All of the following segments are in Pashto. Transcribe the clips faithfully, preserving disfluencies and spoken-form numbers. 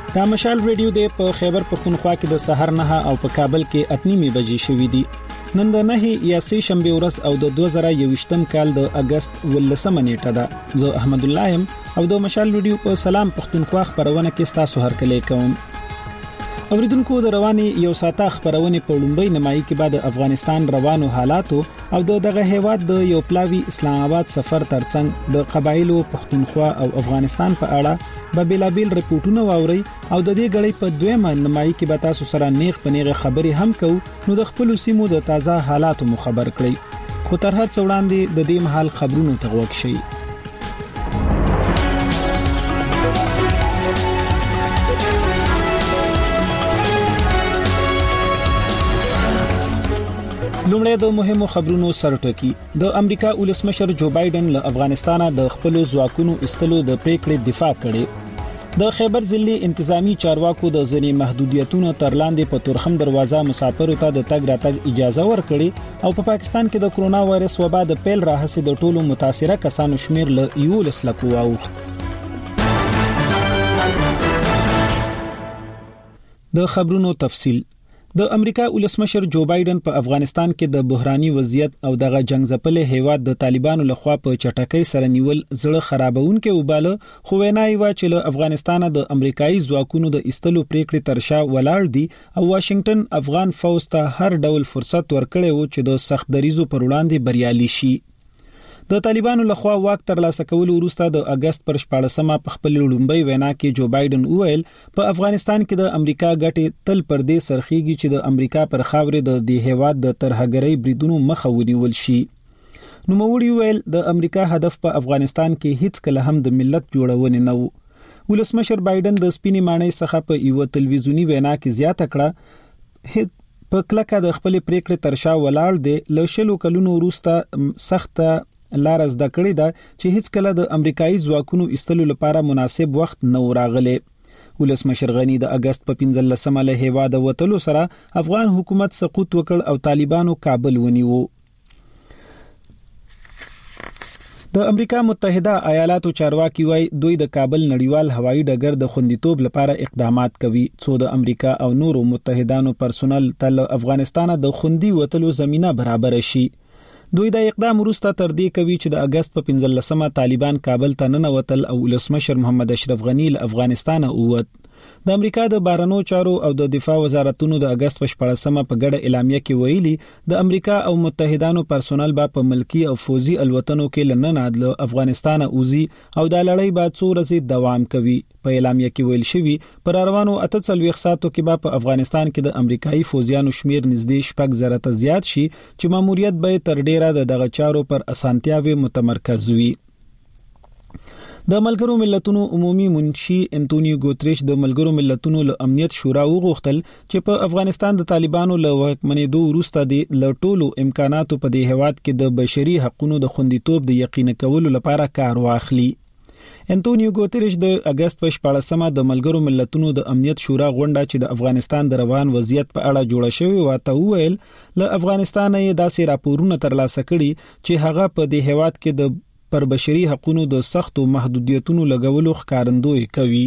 دا مشال ریډیو دی په خیبر پختونخوا کې د سحر نه او په کابل کې اتنیمه بجې شوې دي. نن د نه یا سه شنبه ورځ او د دوه زره یوویشتم کال د اگست ولسمه نیټه ده. زه احمد الله يم او د مشال ریډیو په سلام پختونخوا خبرونه کې تاسو هرکلی کوم. اوریدونکو د رواني یو ساته خبرونه په لومبۍ نمایي کې بعد افغانستان روانو حالاتو او دغه هیواد د یو پلاوی اسلام آباد سفر ترڅنګ د قبایلو پختونخوا او افغانستان په اړه به بلابل رپورټونه واوري او د دې غړي په دویمه نمایي کې به تاسو سره نیغ پنیغه خبري هم کو نو د خپل سیمو د تازه حالاتو مخبر کړئ. خو تر هڅه وړاندې د دې محل خبرونو ته وګورئ شي. لومړی د مهمو خبرونو سرټکی. د امریکا ولسمشر جو بایدن له افغانستانه د خپل ځواکونو استلو د پریکړې دفاع کړې. د خیبر ضلعي انتظامی چارواکو د ځینې محدودیتونو تر لاندې په تورخم دروازه مسافرو ته د تګ راتګ اجازه ورکړي او په پا پاکستان کې د کرونا وایرس وبا د پیل راهسي د ټولو متاثره کسانو شمیر له یولس لکو واوښت. د خبرونو تفصیل. د امریکا ولسمشر جو بایدن په افغانستان کې د بحراني وضعیت او دغه جنگ ځپلې هیواد د طالبانو لخوا په چټکۍ سره نیول زړه خرابونکې وباله، خو وینای و چې له افغانستانه د امریکایي ځواکونو د استلو پریکړې ترشا ولاړ دي او واشنگټن افغان فوج ته هر ډول فرصت ورکړي و چې د سخت دریزو پر وړاندې بریالي شي. د طالبانو لخوا واک ترلاسه کول وروسته د اگست پر شپاړسمه په خپل لومبۍ وینا کې جو بایدن وویل په افغانستان کې د امریکا ګټې تل پر دې سرخیږي چې د امریکا پر خاورې د دې هیواد د ترهګرۍ بریدونو مخه ونیول شي. نو موړي ویل د امریکا هدف په افغانستان کې هیڅ کله هم د ملت جوړونه نه و. ولسمشر بایدن د سپینې مانۍ څخه په یو تلویزیونی وینا کې زیاته کړه په کلکه د خپل پریکړې ترشا ولاړ دی. له شلو کلونو وروسته سخته لار زده کړې ده چې هیڅ کله د امریکایي ځواکونو استلو لپاره مناسب وخت نه راغلی. ولسمشر غنی د اگست په پنځلسمه له هیواد وتلو سره افغان حکومت سقوط وکړ او طالبانو کابل ونیو. د امریکا متحده ایالاتو چارواکي وایي دوی د کابل نړیوال هوایي ډګر د خوندیتوب لپاره اقدامات کوي څو د امریکا او نورو متحدانو پرسونل تل افغانستان د خوندي وتلو زمينه برابر شي. دوی د اقدام وروسته تر دې کوي چې د اگست په پنځلسمه طالبان کابل ته ننوتل او ولسمشر محمد اشرف غنی له افغانستانه ووت. د امریکا د بهرنیو چارو او د دفاع وزارتونو د اگست په شپاړسمه په ګډه اعلامیه کې ویلي د امریکا او متحدانو پرسونل به په ملکی او فوزي الوتنو کې لننه د افغانستانه اوزي او د لړۍ بعد څو ورځې دوام کوي. په اعلامیه کې ویل شوی پر روانو اته څلوېښت ساعتو کې به په افغانستان کې د امریکایي فوجیانو شمیر نږدې شپږ زره ته زیات شي چې ماموریت به تر ډیره د دغه چارو پر اسانتیاوي متمرکز وي. د ملګرو ملتونو عمومي منشي انټونیو ګوتریش د ملګرو ملتونو له امنیت شورا وغوښتل چې په افغانستان د طالبانو له حکومتونو وروسته د لټولو امکاناتو په دې هیواد کې د بشري حقوقو د خوندیتوب د یقین کولو لپاره کار واخلي. انټونیو ګوتریش د اگست په شپاړسمه د ملګرو ملتونو د امنیت شورا غونډه چې د افغانستان د روان وضعیت په اړه جوړه شوې و ته ویل له افغانستان یې داسې راپورونه ترلاسه کړي چې هغه په دې هیواد کې د پر بشري حقوقو د سختو محدودیتونو لګولو ښکارندوی کوي.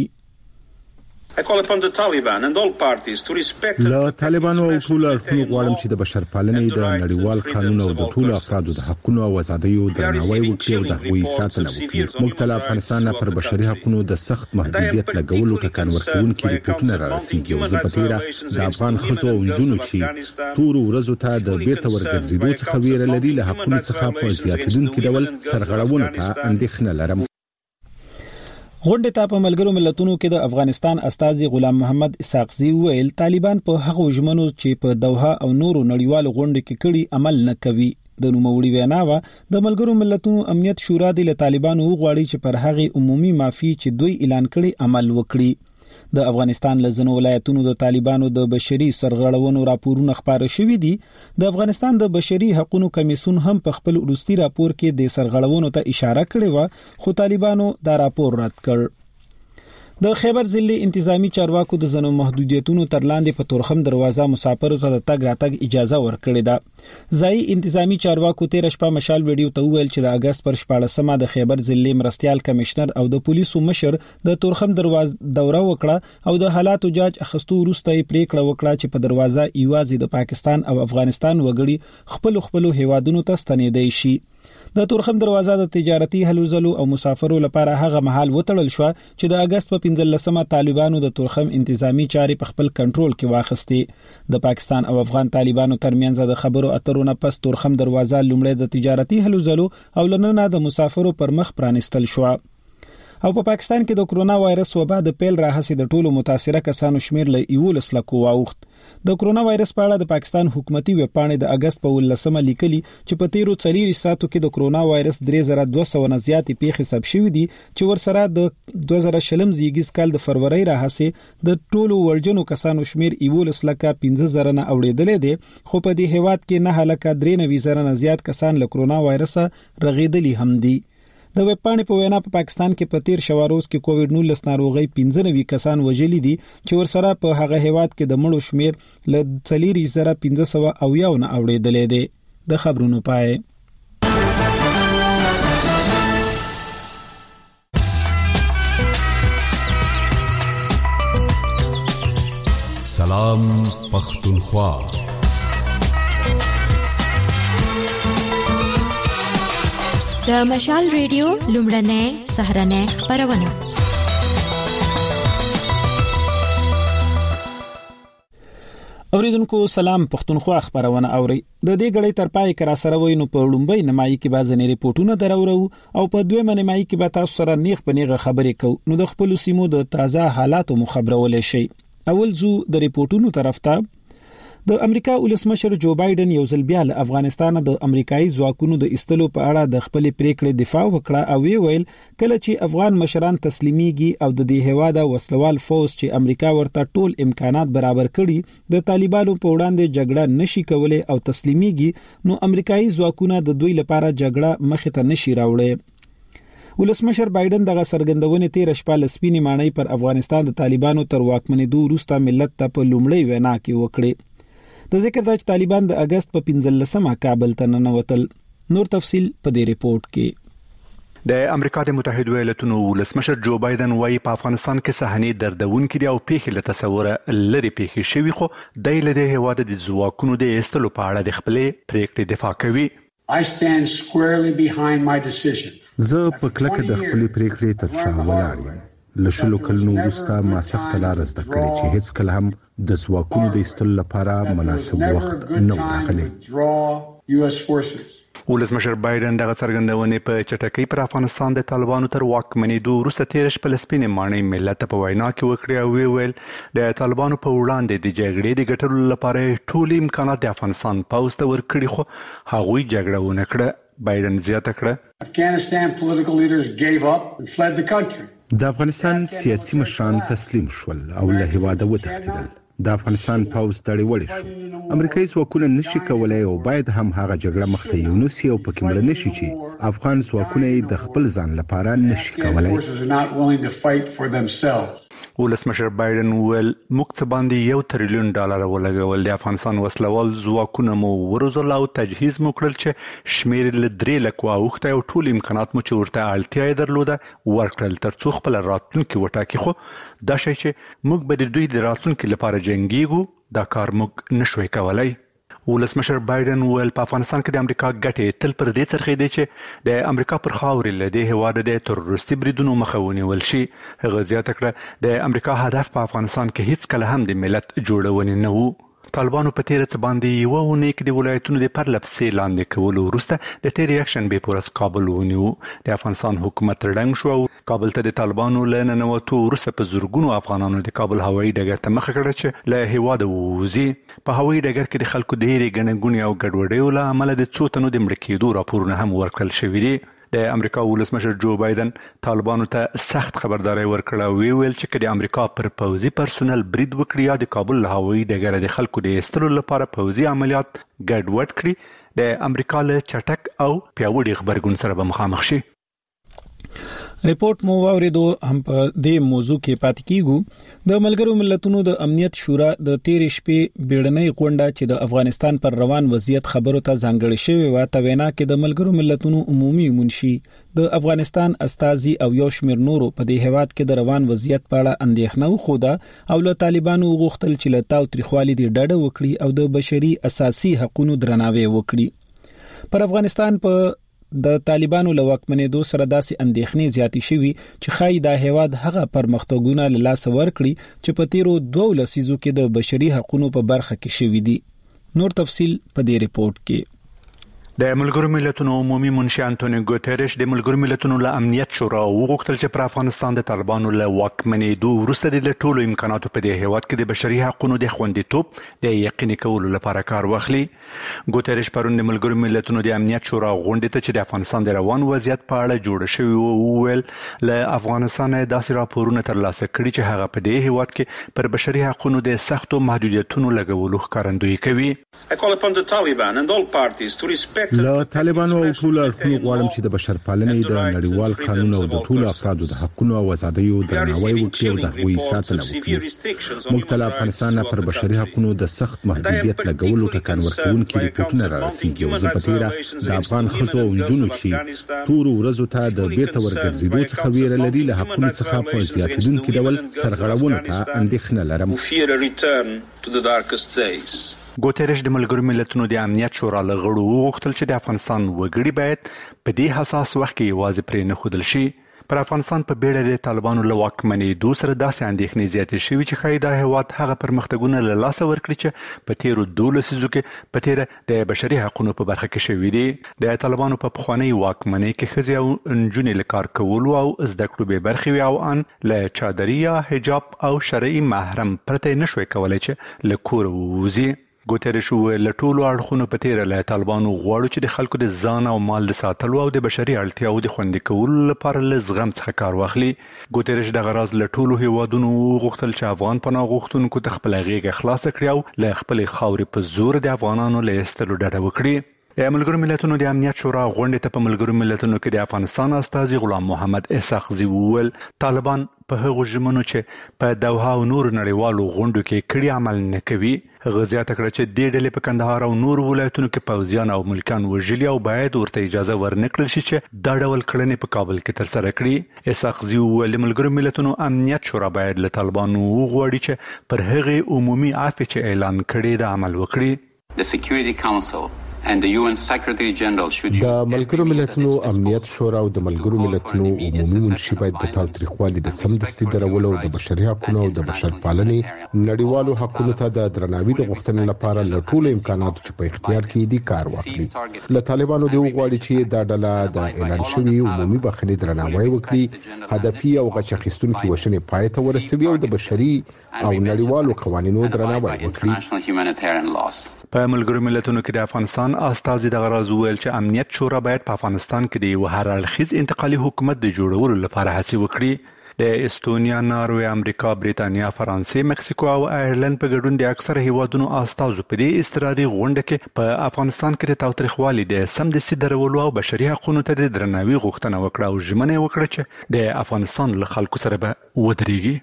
له طالبانو او ټولو اړخونو غواړم چې د بشرپالنې د نړیوال قانون او د ټولو افرادو د حقوقو او آزادیو درناوی وکړي او د هغوی ساتنه وکړي. موږ ته له افغانستان پر بشري حقوقو د سخت محدودیت لګولو ټکان ورکوونکي ریپورتونه راځي او زه په تیره د افغان ښځو او نجونو چې تورو ورځو ته د بیرته ورګرځېدو څخه ویره لري له حقوقو څخه په زیاتېدونکي ډول سرغړونو ته اندېښنه لرم. غونډه ته په ملګرو ملتونو کې د افغانستان استازي غلام محمد اسحاقزي ویل طالبان په هغه ژمنو چې په دوحه او نورو نړیوالو غونډو کې کړي عمل نه کوي. د نوموړي وینا و د ملګرو ملتونو امنیت شورا د طالبانو غواړي چې پر هغه عمومي معافي چې دوی اعلان کړي عمل وکړي. د افغانستان لزنو ولایتونو د طالبانو د بشري سرغړونو راپورونه خبره شوې دي. د افغانستان د بشري حقوقو کمیسیون هم په خپل وروستي راپور کې د سرغړونو ته اشاره کړې و خو طالبانو دا راپور رد کړ. د خیبر ضلع انتظامی چارواکو د زنو محدودیتونو تر لاندې په تورخم دروازه مسافرو ته د تګ راتګ اجازه ورکړې ده. ځای انتظامی چارواکو تیر شپه مشال ویډیو ته ویل چې د اگست پر شپاړلسمه د خیبر ضلع مرستيال کمشنر او د پولیسو مشر د تورخم دروازه دوره وکړه او د حالاتو جاج اخستو وروسته پریکړه وکړه چې په دروازه ایوازي د پاکستان او افغانستان وګړي خپل خپل هیوادونو ته ستنېدای شي. د تورخم دروازه د تجارتي هلوځلو او مسافرو لپاره هغه مهال وتړل شو چې د اگست په پنځلسمه طالبانو د تورخم انتظامی چارې په خپل کنټرول کې واخستې. د پاکستان او افغان طالبانو ترمنځ د خبرو اترو نه پس تورخم دروازه لومړی د تجارتي هلوځلو او لننه د مسافرو پر مخ پرانستل شو. او په پا پاکستان کې د کرونا وایرس وبا د پیل راهسي د ټولو متاثره کسانو شمیر له یولس لکو واوخت. د کرونا وایرس په اړه د پاکستان حکومتي ویب پاڼې د اگست په ولسمه لیکلي چې په تیرو څلور ساعتو کې د کرونا وایرس درې زره دوه سوه نه زیاتې پیښې ثبت شوې دي چې ورسره د دوه زره شلم زیږیز کال د فروری راهسي د ټولو ورجنو کسانو شمیر یولس لکه پنځه زره نه اوړېدلې دي، خو په دې هیواد کې نه هلکه درې نوي زره نه زیات کسان له کرونا وایرس رغېدلي هم دي. د ویب پاڼې په وینا په پا پاکستان کې په تیر شواروز کې کووډ نولس ناروغي پنځه نوي کسان وژلي دي چې ورسره په هغه هیواد کې د مړو شمیر له څلور زره پنځه سوه اویا نه اوړېدلې دي. د خبرونو پای. سلام پختونخوا. د مشال ریډیو لومړنۍ سهرنۍ خبرونه. اوریدونکو سلام پختونخوا خبرونه اوري. د دې غړې تر پای کرا سره وینو په لومبۍ نمایي کې بازنې ریپورتونه درورو او په دویمه نمایي کې به تاسو سره نیغ پنیغه خبرې کوو. نو د خپل سیمو د تازه حالاتو مخبرولې شي. اول زو د ریپورتونو طرف ته. د امریکا ولسمشر جو بایدن یو ځل بیا له افغانستان د امریکایي ځواکونو د استلو په اړه د خپل پریکړې دفاع وکړه او ویل کله چې افغان مشران تسلیمیږي او د دې هواده وسلوال فوج چې امریکا ورته ټول امکانات برابر کړي د طالبانو په وړاندې جګړه نشي کولای او تسلیمیږي نو امریکایي ځواکونه د دوی لپاره جګړه مخ ته نشي راوړي. ولسمشر بایدن دغه سرګندونه تیر شپه لسپینی مانای پر افغانستان د طالبانو تر واکمنېدو وروسته ملت ته په لومړی وینا کې وکړي. د ذکر د طالبان د اگست په پنځلسمه کابل ته ننوتل. نور تفصیل په دې ریپورت کې. د امریکا د متحده ایالاتونو ولسمشر جو بایدن وايي په افغانستان کې صحنې دردونکې دي او پیښې له تصوره لري پیښې شوي، خو د له هیواد د ځواکونو د استلو په اړه د خپلې پریکړې دفاع کوي. I stand squarely behind my decision. زه په کلکه د خپلې پریکړې تر شا ولاړ یم. لشلو کلونو وروسته ما سخت لار زده کړې چې هیڅ کله هم د ځواکونو د ایستلو لپاره مناسب وخت نه راغلی. ولسمشر بایدن دغه څرګندونې په چټکۍ پر افغانستان د طالبانو تر واکمنېدو وروسته تیر شپه لسپینې ماڼۍ ملت په وینا کې وکړې او ویل د طالبانو په وړاندې د جګړې د ګټلو لپاره ټول امکانات د افغانستان پوځ ته ورکړي، خو هغوی جګړه ونه کړه. بایدن زیاته کړه Afghanistan political leaders gave up and fled the country. د افغانستان سیاسي مشران تسلیم شول او له هیواده وتښتېدل. د افغانستان پوځ دړې وړې شو. امریکایي ځواکونه نشي کولای او باید هم هغه جګړه مخته یونسي او پکې مړ نشي چې افغان ځواکونه د خپل ځان لپاره نشي کولای. ولسمشر بایدن ویل موږ څه باندې یو تریلیون ډالر ولګول. د افغانستان وسلوال ځواکونه مو وروزل او تجهیز مو کړل چې شمیر له درې لکو اوښته او ټول امکانات مو چې ورته اړتیا یې درلوده ورکړل ترڅو خپل راتلونکي وټاکي، خو دا شی چې موږ به د دوی د راتلونکي لپاره جنګیږو دا کار موږ نشوي کولای. ولسمشر بایدن ویل په افغانستان کې د امریکا ګټې تل پر دې څرخې دي چې د امریکا پر خاورې له دې هېواده د تروریستي بریدونو مخه ونیول شي. هغه زیاته کړه د امریکا هدف په افغانستان کې هیڅ کله هم د ملت جوړونې نه و. طالبانو په تیره څه باندې یوه اونۍ کې د ولایتونو د پرله پسې لاندې کولو وروسته د تیر یکشنبې په ورځ کابل ونیو. د افغانستان حکومت ړنګ شو او کابل ته د طالبانو له ننوتو وروسته په زرګونو افغانانو د کابل هوایي ډګر ته مخه کړه چې له هیواده ووځي. په هوایي ډګر کې د خلکو ډېرې ګڼه ګوڼې او ګډوډیو له امله د څو تنو د مړه کېدو راپورونه هم ورکړل شوي دي. د امریکا ولسمشر جو بایدن طالبانو ته سخت خبرداري ورکړه او ویل چې کله امریکا پر پوځي پرسونل برید وکړي یا د کابل هوایي ډګر د خلکو د ایستلو لپاره پوځي عملیات ګډوډ کړي د امریکا له چټک او پیاوړي خبرګون سره به مخامخ شي. ریپورت مو واوریدو هم په دې موضوع کې پاتې کیږو د ملګرو ملتونو د امنیت شورا د تیر شپې بیړنۍ غونډه چې د افغانستان پر روان وضعیت خبرو ته ځانګړې شوې و ته وینا کې د ملګرو ملتونو عمومي منشي د افغانستان استازي او یو شمېر نورو په دې هیواد کې د روان وضعیت په اړه اندېښنه وښوده او له طالبانو غوښتل چې له تاوتریخوالي دې ډډه وکړي او د بشري اساسي حقوقو درناوی وکړي پر افغانستان په د طالبانو له واکمنېدو سره داسې اندېښنې زیاتې شوي چې خای دا هیواد هغه پرمختګونه له لاس ورکړي چې په تیرو دوه لسیزو کې د بشري حقوقو په برخه کې شوي دي. نور تفصيل په دې ریپورت کې. د ملګرو ملتونو عمومي منشي انټونیو ګوتریش د ملګرو ملتونو له امنیت شورا وغوښتل چې پر افغانستان د طالبانو له واکمنېدو وروسته د ټولو امکاناتو په دې هیواد کې د بشري حقوقو د خوندیتوب د یقیني کولو لپاره کار واخلي. ګوتریش پرون د ملګرو ملتونو د امنیت شورا غونډې ته چې د افغانستان د روان وضعیت په اړه جوړ شوی وو ویل له افغانستان داسې راپورونه ترلاسه کړي چې هغه په دې هیواد کې پر بشري حقوقو د سختو محدودیتونو لګولو ښکارندویي کوي. له طالبانو او ټول اړخونو غواړم چې د بشرپالنې د نړیوال قانون او د ټول افرادو د حقوقو او ازادیو درناوی وکړي او د هغوی ساتنه وکړي. موږ ته افغانستان پر بشري حقوقو د سخت محدودیت لګولو ټکان ورکوونکي ریپورتونه راځي او زه په تیره د افغان ښځو او نجونو چې تور ورځو ته د بیرته ورګرځېدو څخه ویره لري له حقوقو څخه په زیاتېدونکي ډول سرغړونو ته اندېښنه لرم. ګوتریش د ملګرو ملتونو د امنیت شورا له غړو وغوښتل چې د افغانستان وګړي باید په دې حساس وخت کې یوازې پرې نه ښودل شي. پر افغانستان په بیړه د طالبانو له واکمنېدو سره داسې اندېښنې زیاتې شوي چې ښایي دا هیواد هغه پرمختګونه له لاسه ورکړي چې په تیرو دوه لسیزو کې په تیره د بشري حقوقو په برخه کې شوي دي. د طالبانو په پخوانۍ واکمنۍ کې ښځې او نجونې له کار کولو او زده کړو بې برخې وي او ان له چادري یا حجاب او شرعي محرم پرته نشوي کولای چې له کوره ووځي. ګوتریش له ټولو اړخونو په تیره له طالبانو غواړي چې د خلکو د ځان او مال د ساتلو او د بشري اړتیاو د خوندي کولو لپاره له زغم څخه کار واخلي. ګوتریش د غراض له ټولو هیوادونو غوښتل چې افغان پناه غوښتونکو ته خپل غېږه خلاص کړي او له خپل خاورې په زور د افغانانو له ایستلو ډډه وکړي. د ملګرو ملتونو د امنیت شورا غونډې ته په ملګرو ملتونو کې د افغانستان استازي غلام محمد اسحاقزي وویل طالبان په هغو ژمنو چې په دوحه او نور نړیوالو غونډو کې کړي عمل نه کوي. هغه زیاته کړه چې د ډلې په کندهار او نور ولایتونو کې پوځیان او ملکان وژلي او باید ورته اجازه ورنکړل شي چې دا ډول کړنې په کابل کې ترسره کړي. اسحاقزي وویل ملګرو ملتونو امنیت شورا باید له طالبانو وغواړي چې پر هغه عمومي عفو چې اعلان کړي د عمل وکړي. The Security Council and the U N Secretary General should د ملګرو ملتونو امنیت شورا او د ملګرو ملتونو عمومي منشي باید د تاوتریخوالي د سمدستي درولو او د بشري حقوقو او د بشرپالنې نړیوالو حقوقو ته د درناوي د غوښتنې لپاره له ټولو امکاناتو چې په اختیار کې دي کار واخلي. له طالبانو دی وغواړي چې دا ډله د اعلان شوی عمومي بخښنې درناوی وکړي، هدفي او غچ اخیستونکي وشنې پای ته ورسوي او د بشري او نړیوالو قوانینو درناوی وکړي. په ملګرو ملتونو کې د افغانستان استازي د غراض ویل چې امنیت شورا باید په افغانستان کې د یو هر اړخیز انتقالي حکومت د جوړولو لپاره هڅې وکړي. د استونیا، ناروې، امریکا، بریتانیا، فرانسې، مکسیکو او آیرلند په ګډون د اکثر هیوادونو استازو په دې اضطراري غونډه کې په افغانستان کې د تاوتریخوالي د سمدستي درولو او بشري حقوقو ته د درناوي غوښتنه وکړه او ژمنه وکړه چې د افغانستان له خلکو سره به ودرېږي.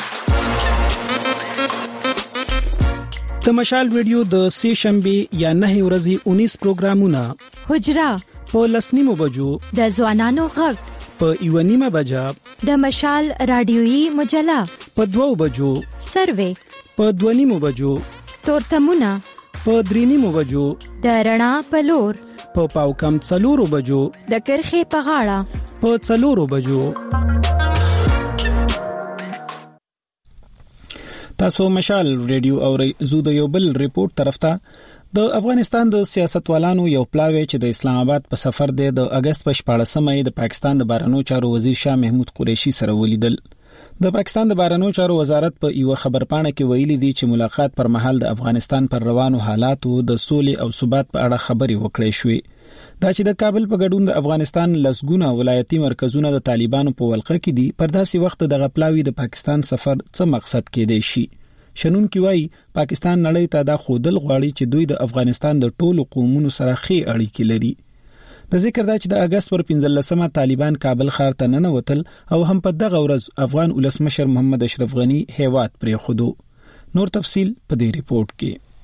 د مشال ریډیو د سه شنبه یا نه ورځې اونیس پروګرامونه حجرا په لسنیمو بجو د ځوانانو غږ په یو نیمه بجا د مشال رادیويي مجله په دوو بجو سروې په دوه نیمو بجو تورتمونه په درې نیمو بجو د رڼا په لور په پاو کم څلورو بجو د کرخې په غاړه په څلورو بجو. تاسو مشال ریډیو اورئ. زو د یو بل ریپورت طرف ته د افغانستان د سیاستوالانو یو پلاوی چې د اسلام آباد په سفر دی د اگست په شپاړسمه د پاکستان د بهرنیو چارو وزیر شاه محمود قریشي سره ولیدل. د پاکستان د بهرنیو چارو وزارت په یو خبرپاڼه کې ویلي دی چې ملاقات پر مهال د افغانستان پر روانو حالاتو د سولې او ثبات په اړه خبرې وکړې شوې. دا چې د کابل په ګډون د افغانستان لسګونه ولایتي مرکزونه د طالبانو په ولقه کې دي، پر داسې وخت د غپلاوي د پاکستان سفر څه مقصد کې دی شي. شنون کی وای پاکستان نړۍ ته دا خودل غواړي چې دوی د افغانستان د ټولو قومونو سره ښې اړیکې لري. د ذکر دا چې د اگست پر پنځلسمه طالبان کابل ښار ته ننوتل او هم په دغه ورځ افغان ولسمشر محمد اشرف غنی هیواد پرې خودو. نور تفصیل په دې ریپورت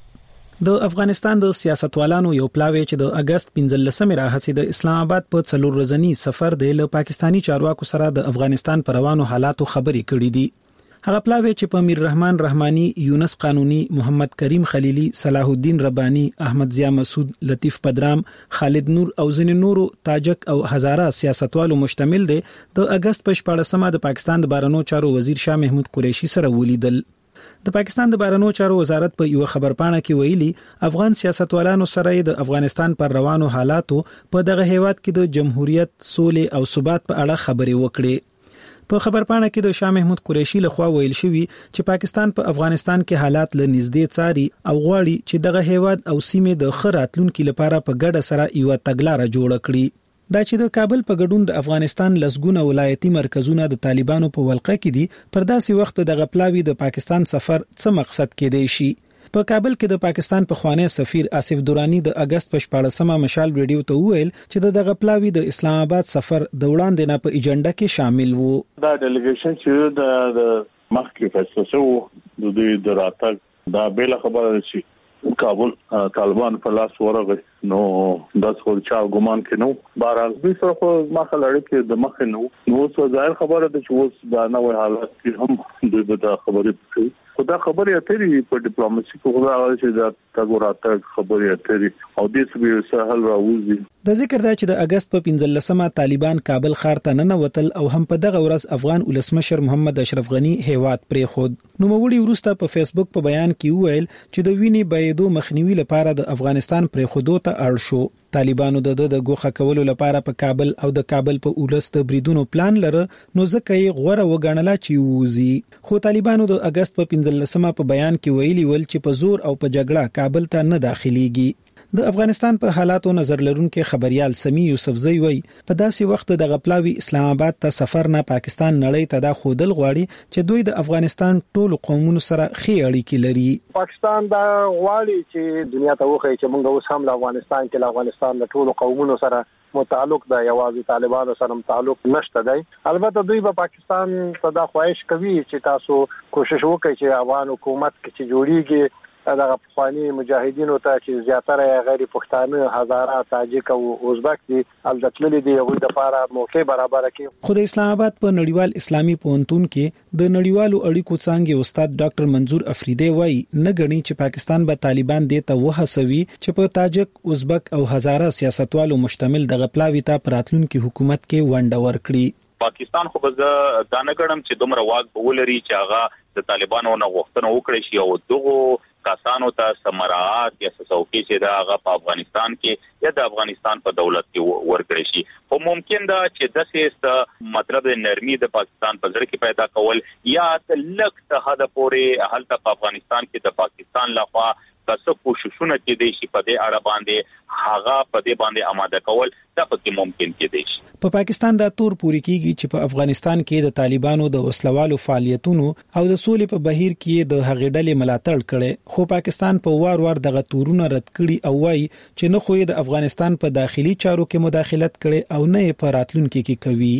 کې. د افغانستان د سیاستوالانو یو پلاوی چې د اگست پنځلسمه راهسي د اسلام آباد په څلور ورځنی سفر د پاکستانی چارواکو سره د افغانستان پر روانو حالاتو خبرې کړې دي. هغه پلاوی چې په میر رحمان رحمانی، یونس قانونی، محمد کریم خلیلی، صلاح الدین ربانی، احمد ضیا مسعود، لطیف پدرام، خالد نور او ځینې نورو تاجک او هزاره سیاستوالو مشتمل دي. د اگست په شپږمه د پاکستان د بهرنیو چارو وزیر شاه محمود قریشي سره ولیدل. د پاکستان د بهرنیو چارو وزارت په یو خبرپاڼه کې ویلي افغان سیاستوالانو سره د افغانستان پر روانو حالاتو په دغه هیواد کې د جمهوریت، سولې او ثبات په اړه خبرې وکړي. په خبرپاڼه کې د شاه محمود قریشي لخوا ویل شوی چې پاکستان په افغانستان کې حالات له نږدې څاري او غواړي چې دغه هیواد او سیمه د خراتلونکو لپاره په ګډه سره یو تګلارې جوړ کړي. دا چې د کابل په ګډون د افغانستان لسګونه ولایتي مرکزونه د طالبانو په ولقه کې دي، پر داسې وخت دغه پلاوی د پاکستان سفر څه مقصد کې دی شي. په کابل کې د پاکستان په خوانی سفیر آصف دورانی د اگست په شپږمه مشال ویډیو ته وویل چې دغه پلاوی د اسلام آباد سفر د وړاندې نه په ایجنډا کې شامل وو. دا ډیلیګیشن چې د مخکې فیصله شو د دې د راتګ دا بیل خبره شي کابل طالبان په لاس ورغی نو د څور چا ګمان کې نو بهرحال به سره خو مخه لړ کې د مخ نو نو څه ظاهر خبره ده چې اوس دا نوې حالت کې هم د د خبرې کوي. خدا خبرې اترې په ډیپلوماسي کې خدا چې دا تګوراته خبرې اترې او د دې سهل راوځي. د ذکر دا چې د اگست په پنځلسمه طالبان کابل ښار ته ننوتل او هم په دغه ورځ افغان ولسمشر محمد اشرف غنی هیواد پرې خود. نو موړي ورسته په فیسبوک په بیان کې ویل چې د وینې بایدو مخنیوي لپاره د افغانستان پرې خودو ته اړ شو. طالبانو د د ګوخه کولو لپاره په کابل او د کابل په اولس د بریدونو پلان لره، نو ځکه یې غوړه وګڼله چې ووزي. خو طالبانو د اگست په پنځلسمه په بیان کې ویلي ول چې په زور او په جګړه کابل ته نه داخليږي. د افغانستان په حالاتو نظر لرونکو خبريال سمي یوسفزئی وای په داسې وخت د غپلاوي اسلام آباد ته سفر نه پاکستان نړۍ ته د خودل غواړي چې دوی د افغانستان ټول قومونو سره خې اړیکې لري. پاکستان دا غواړي چې دنیا ته وخی چې موږ اوس هم افغانستان کې افغانستان د ټول قومونو سره متعلق د یوازې طالبانو سره متعلق نشته دی. البته دوی په پاکستان ته دا خواهش کوي چې تاسو کوشش وکړئ چې افغان حکومت کې چې جوړیږي دغه افغاني مجاهدینو ته چې زیاتره غیر پښتانه، هزاره، تاجک او ازبک دي الځتللي دي هغه د لپاره موقع برابر کړي. خو د اسلام آباد په نړیوال اسلامي پوهنتون کې د نړیوالو اړیکو څنګه استاد ډاکټر منظور افریدی وایي نه غني چې پاکستان به طالبان دې ته وهڅوي چې په تاجک، ازبک او هزاره سیاستوالو مشتمل دغه پلاوی ته پراتلونکو حکومت کې ونډه ورکړي. پاکستان خو به دا نه ګڼم چې دومره واک به ولري چې هغه د طالبانو نه غوښتنه وکړي شي او دغه کسانو ته سمراعات یا څوکۍ چې دا هغه په افغانستان کې یا د افغانستان په دولت کې ورکړي شي. خو ممکن دا چې د سیاست مطلب د نرمي د پاکستان په ځړ کې پیدا کول یا تلک ته حد پورې حالت په افغانستان کې د پاکستان لخوا تاسو کوششونه کې دي چې په دې اړه باندې هغه په دې باندې آماده کول دا پکې ممکن کې دي. په پاکستان دا تور پوری کیږي چې په افغانستان کې د طالبانو د وسلوالو فعالیتونو او د سولې په بهیر کې د هغې ډلې ملاتړ کړي، خو پاکستان په وار وار دغه تورونه رد کړي او وايي چې نه خو د افغانستان په داخلي چارو کې مداخلت کړي او نه په راتلونکو کې کوي.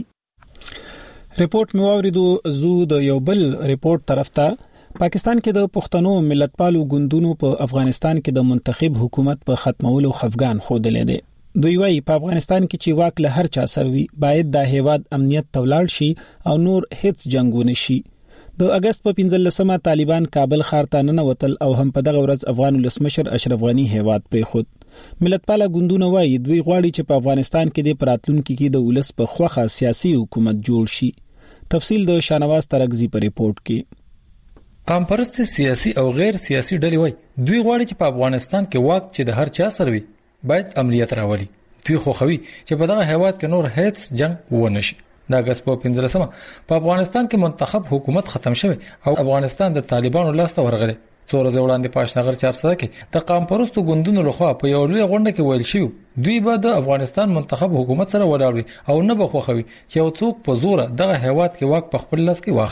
ریپورت مو اوریدو زو د یو بل ریپورت طرف ته. پاکستان کې د پښتنو ملتپالو ګوندونو په افغانستان کې د منتخب حکومت په ختمولو خفګان خوده دي. دوی وايي په افغانستان کې چې واک له هر چا سروي باید د هیواد امنیت تولاړ شي او نور هیڅ جنگونه شي. د اگست په پنځلسمه طالبان کابل ښار ته ننوتل او هم په دغه ورځ افغان ولسمشر اشرف غنی هیواد پرې خود. ملتپال ګوندونه وايي دوی غواړي چې په افغانستان کې د پراتلونکو کې د ولس په خوخه سیاسي حکومت جوړ شي. تفصیل د شانواز ترغزی په ریپورت کې. قام پرست سیاسي او غیر سیاسي ډلې وای دوی غواړي چې په افغانستان کې واک چې د هر چا سره وي باید امنیت راولي. دوی خو خوي چې په دغه هیواد کې نور هیڅ جنگ ونه شي. د اگست په پنځلسمه په افغانستان کې منتخب حکومت ختم شوی او افغانستان د طالبانو لاس ته ورغلی. څو ورځې وړاندې په اشنغر چار سره کې د قام پرستو ګوندونو لخوا په یو لوی غونډه کې ویل شوی دوی به د افغانستان منتخب حکومت سره ولاړ وي او نه به خوښوي چې یو څوک په زور دغه هیواد کې واک په خپل لاس کې واخلي.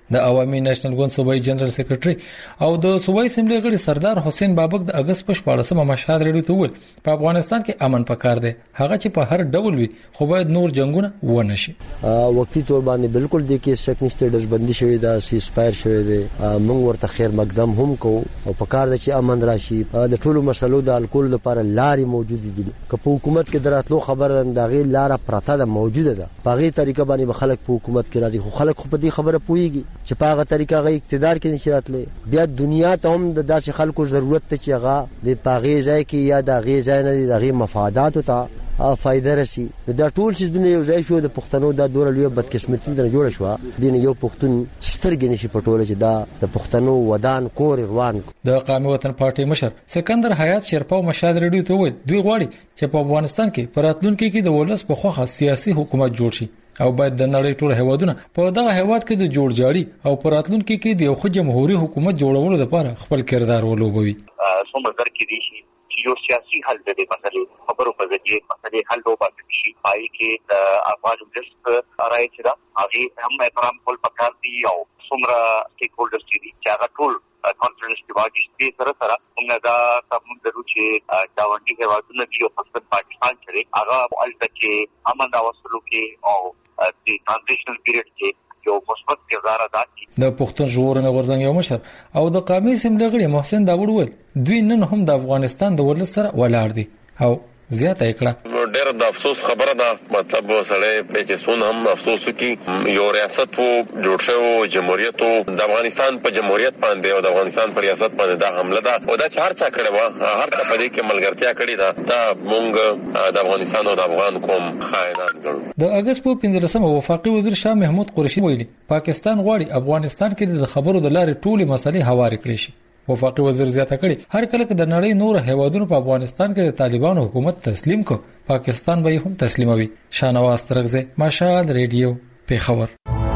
د عوامي نېشنل ګوند صوبایي جنرال سیکریټري او د صوبایي اسمبلی غړي سردار حسین بابک د اگست په شپاړسمه مشهد ریډیو ته وویل په افغانستان کې امن پکار دی هغه چې په هر ډول وي خو باید نور جنگونه ونه شي. وقتی طور باندې بالکل د کې شک نشته د بندي شوی دا سی سپایر شوی دی موږ ورته خیر مقدم هم کو او پکار دی چې امن راشي. د ټولو مسلو د الکول لپاره لارې موجود دي که په حکومت کې دراتلو خبر دا غي لاره پراته ده موجوده ده په غي طریقه باندې خلک په حکومت کې راځي خو خلک خو په دې خبره پويږي چې په هغه طریقه غي اقتدار کې نشراتلې بیا دنیا ته هم د داسې خلکو ضرورت ته چې هغه د پاغي ځای کې یا د غي ځای نه د غي مفادات ته فائدہ رسی دا ټول چې دنیا یو ځای شو د پښتنو د دوره لوی بدقسمتي نه جوړ شو دین یو پښتون سترګې نشي پټول چې دا د پښتنو ودان کور روان. د قومي وطن پارټي مشر سکندر حیات شرپاو مشهد ریډیو ته وویل دوی غواړي چې په افغانستان کې پراتلونکو کې د ولس په خوخه سیاسي حکومت جوړ شي او باید د نړۍ ټول هیوادونه په دغه هیواد کې د جوړ جاړي او پراتلونکو کې د یو خو جمهوریت حکومت جوړولو لپاره خپل کردار ولوبوي. سمندر کې دي شي یو سیاسي حل د مسلې خبرو په ځای مسلې حل وباسي شي پای کې د افغان ولس راځي چې دا هغه هم احترام کول پکار دي او څومره سټیک هولډرز دي چې هغه ټول کانفرنس کې واجب دي سره سره موږ دا تاسو درو چې دا وندي هیوادونه دی او خاص پاکستان سره هغه البته چې امن او وسلو کې او د ترانزیشنل پیریډ کې یو مثبت کردار ادا کړي. د پښتون ژغورنې غورځنګ یو مشر او د قومي اسمبلی غړي محسن داوود وویل دوی نن هم د افغانستان د ولس سره ولاړ دي او زیاته کړه. ډېر د افسوس خبره ده مطلب سړی په چې سون هم افسوس کی یو ریاست وو جوړ شو جمهوریت د افغانستان په جمهوریت باندې او د افغانستان پر ریاست باندې دا حمله ده او دا چار چا کړي و هر څه په دې کې ملګرتیا کړې ده دا مونږ د افغانستان او د افغان قوم خائنان ګڼو. د اگست په پنځلسمه وفاقي وزیر شاه محمود قریشي ویلي پاکستان غواړي افغانستان کې د خبرو د لارې ټولې مسلې هوارې کړي شي. وفاقي وزیر زیاته کړي هر کله چې د نړۍ نور هیوادونو په افغانستان کې د طالبانو حکومت تسلیم کو پاکستان به هم تسلیموي. شانواز ترغزه مشال ریډیو پیښور.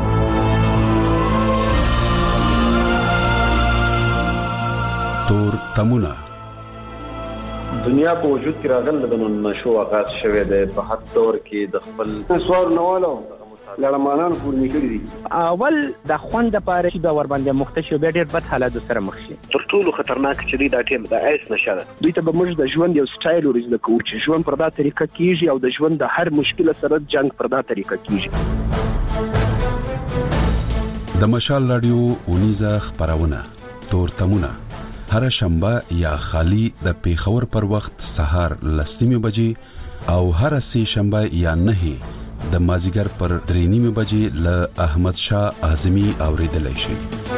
تور تمونه دنیا په وجود کې راغله د نشو آغاز شوه د په هر دور کې د خپل سوار نوالو لړمانان پورنی کړی دي اول د خوند لپاره چې د ور باندې مختشو به ډېر بد حالات سره مخ شي تر ټولو خطرناک چې دی دا ټیم د ایس نشه ده دوی ته به موږ د ژوند یو سټایل ورزده کوو چې ژوند پر دا طریقه کیږي او د ژوند د هر مشکل سره جنگ پر دا طریقه کیږي. د مشال رادیو اونیزه خبرونه تور تمونه هر شنبه یا خالی د پیښور پر وخت سهار لسمه بجې او هر سه شنبه یا نه د مازیګر پر درې نیمه بجې ل احمد شاه اعظمي اوریدلای شي.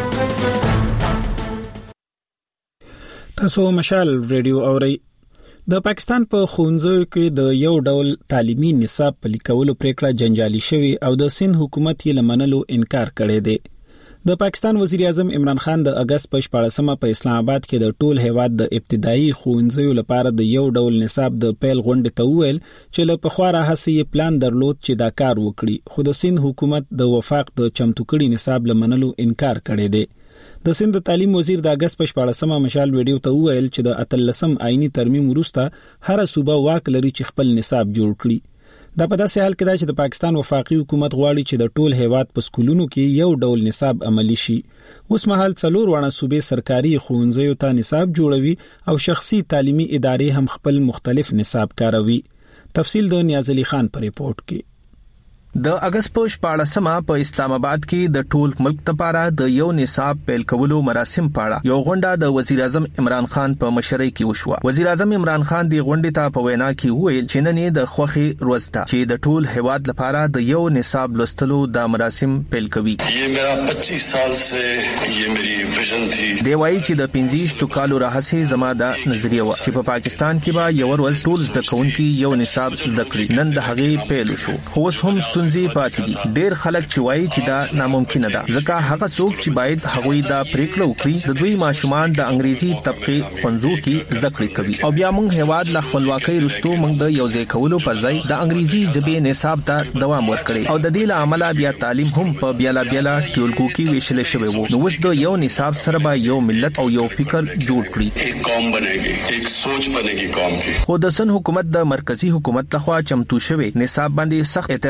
تاسو مشال ریډیو اوري. د پاکستان په ښوونځیو کې د یو ډول تعلیمي نصاب په لیکولو پریکړه جنجالي شوی او د سند حکومت یې لمنلو انکار کړی دی. د پاکستان وزیر اعظم عمران خان د اگست په شپاړسمه په اسلام آباد کې د ټول هیواد د ابتدایي ښوونځیو لپاره د یو ډول نصاب د پیل غونډې ته وویل چې له پخوا راهیسې پلان درلود چې دا کار وکړي خو د سند حکومت د وفاق د چمتو کړي نصاب لمنلو انکار کړی دی. د سند تعلیم وزیر د اگست په شپاړسمه مشال ویډیو ته وویل چې د اتلسم آئینی ترمیم وروسته هر صوبه واک لري چې خپل نصاب جوړ کړي. دا په داسې حال کې ده چې د پاکستان وفاقي حکومت غواړي چې د ټول هیواد په سکولونو کې یو ډول نصاب عملی شي. اوس مهال څلور وړه صوبې سرکاري ښوونځیو ته نصاب جوړوي او شخصي تعلیمي ادارې هم خپل مختلف نصاب کاروي. تفصیل د نیاز علي خان په ریپورت کې. د اگست په شپاړسمه په اسلام آباد کې د ټول ملک لپاره د یو نصاب پیل کولو مراسم پاړه یو غونډه د وزیر اعظم عمران خان په مشرۍ کې وشوه. وزیر اعظم عمران خان د غونډې ته په وینا کې وویل چې نن د خوخي ورځ ده چې د ټول هیواد لپاره د یو نصاب لوستلو د مراسم پیل کوي. یہ میرا پچیس سال سے یہ میری ویژن تھی. دی وايي چې د پنځه کالو راهسې زما د نظریه و چې په پاکستان کې به یو ورځ ټول زده کوونکي یو نصاب زده کړي. نن د هغې پیل شو خو هم ستونزې پاتې دي. ډېر خلک چې وایي چې دا ناممکن ده ځکه هغه څوک چې باید هغوی دا پریکړه وکړي د دوی ماشومان د انګریزي طبقه خنزو کې زده کړې کوي او بیا موږ هیواد ل خپلواکۍ رستو موږ د یو ځای کولو پر ځای د انګریزي ژبې نصاب ته دوام ورکړي او د دې له امله بیا تعلیم هم په بیالا بیالا ټولګو کې ویشل شوی وو. نو اوس د یو نصاب سره به یو ملت او یو فکر جوړ کړي ایک قوم بنےږي ایک سوچ بنےږي قوم کې. خو د سن حکومت د مرکزی حکومت لخوا چمتو شوی نصاب باندې سخت اعتراض کړي.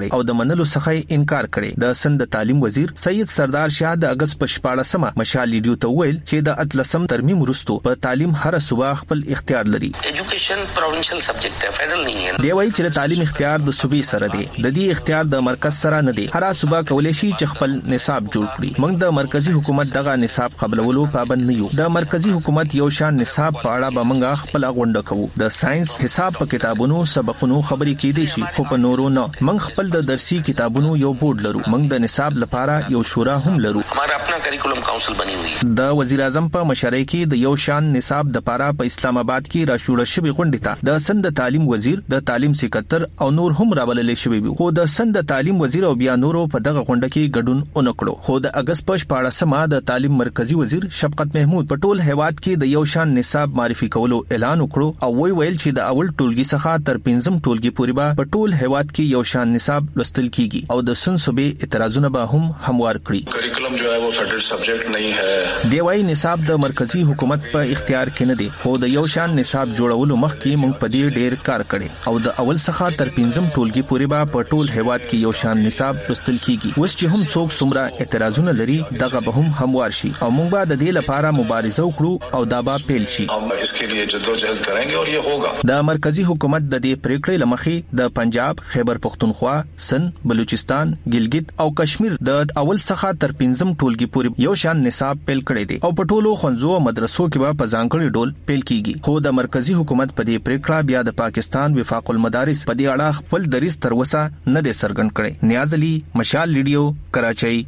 کړي او د منلو څخه انکار کړي. د سند تعلیم وزیر سید سردار شاه د اگست په شپاړسمه مشال لیډیو ته ویل چې د اتلسم ترمیم وروسته په تعلیم هر صوبه خپل اختیار لري. ایجوکیشن پروینشل سبجیکټ دی، فیډرل نه دی. دی وايي چې تعلیم اختیار د صوبې سره دی، د دې اختیار د مرکز سره نه دی. هر صوبه کولای شي چې خپل نصاب جوړ کړي. موږ د مرکزی حکومت دغه نصاب قبلولو پابند نه یو. د مرکزی حکومت یو شان نصاب په اړه به موږ خپل غونډه کوو. د ساينس حساب په کتابونو سبقونو خبرې کېدې شي خو په نورو نه. موږ خپل د درسي کتابونو یو بورډ لرو. موږ د نصاب لپاره یو شورا هم لرو. हमारा अपना curriculum council बनी हुई है. د وزیر اعظم په مشرۍ کې د یو شان نصاب د پاره په اسلام آباد کې راشوړ شوی غونډه ته د سند تعلیم وزیر، د تعلیم سکرټر او نور هم راولل شوی وو. خو د سند تعلیم وزیر او بیا نورو په دغه غونډه کې ګډون اونکړو. خو د اگست په شپاړسمه د تعلیم مرکزی وزیر شفقت محمود په ټول هیواد کې د یو شان نصاب معرفي کولو اعلان وکړو او وی ویل چې د اول ټولګي څخه تر پنځم ټولګي پورې به په ټول هیواد کې یو شان نصاب لوستل کیږي او د سن صوبې اعتراضونه به هم هموار کړي. کریکولم جو ہے وہ فیڈرل سبجیکٹ نہیں ہے. دی وايي نصاب د مرکزی حکومت په اختیار کې نه دی، خو د یو شان نصاب جوړولو مخکې موږ په دې ډېر کار کړی او د اول څخه تر پنځم ټولګي پورې به په ټول هیواد کې یو شان نصاب لوستل کیږي. اوس چې هم څوک څومره اعتراضونه لري دغه به هم هموار شي او موږ به د دې لپاره مبارزه وکړو او دا به پیل شي. हम इसके लिए जद्दोजहद करेंगे और ये होगा. د مرکزی حکومت د دې پریکړې لمخې د پنجاب، خیبر پختونخوا، سند، بلوچستان، ګلګت او کشمیر د اول څخه تر پنځم ټولګي پورې یو شان نصاب پیل کړی دی او په ټولو ښوونځو او مدرسو کې به په ځانګړي ډول پیل کیږي. خو د مرکزی حکومت په دې پریکړه بیا د پاکستان وفاق المدارس په دې اړه خپل دریځ تر اوسه نه دی څرګند کړی. نیاز علي، مشال لیډیو، کراچۍ.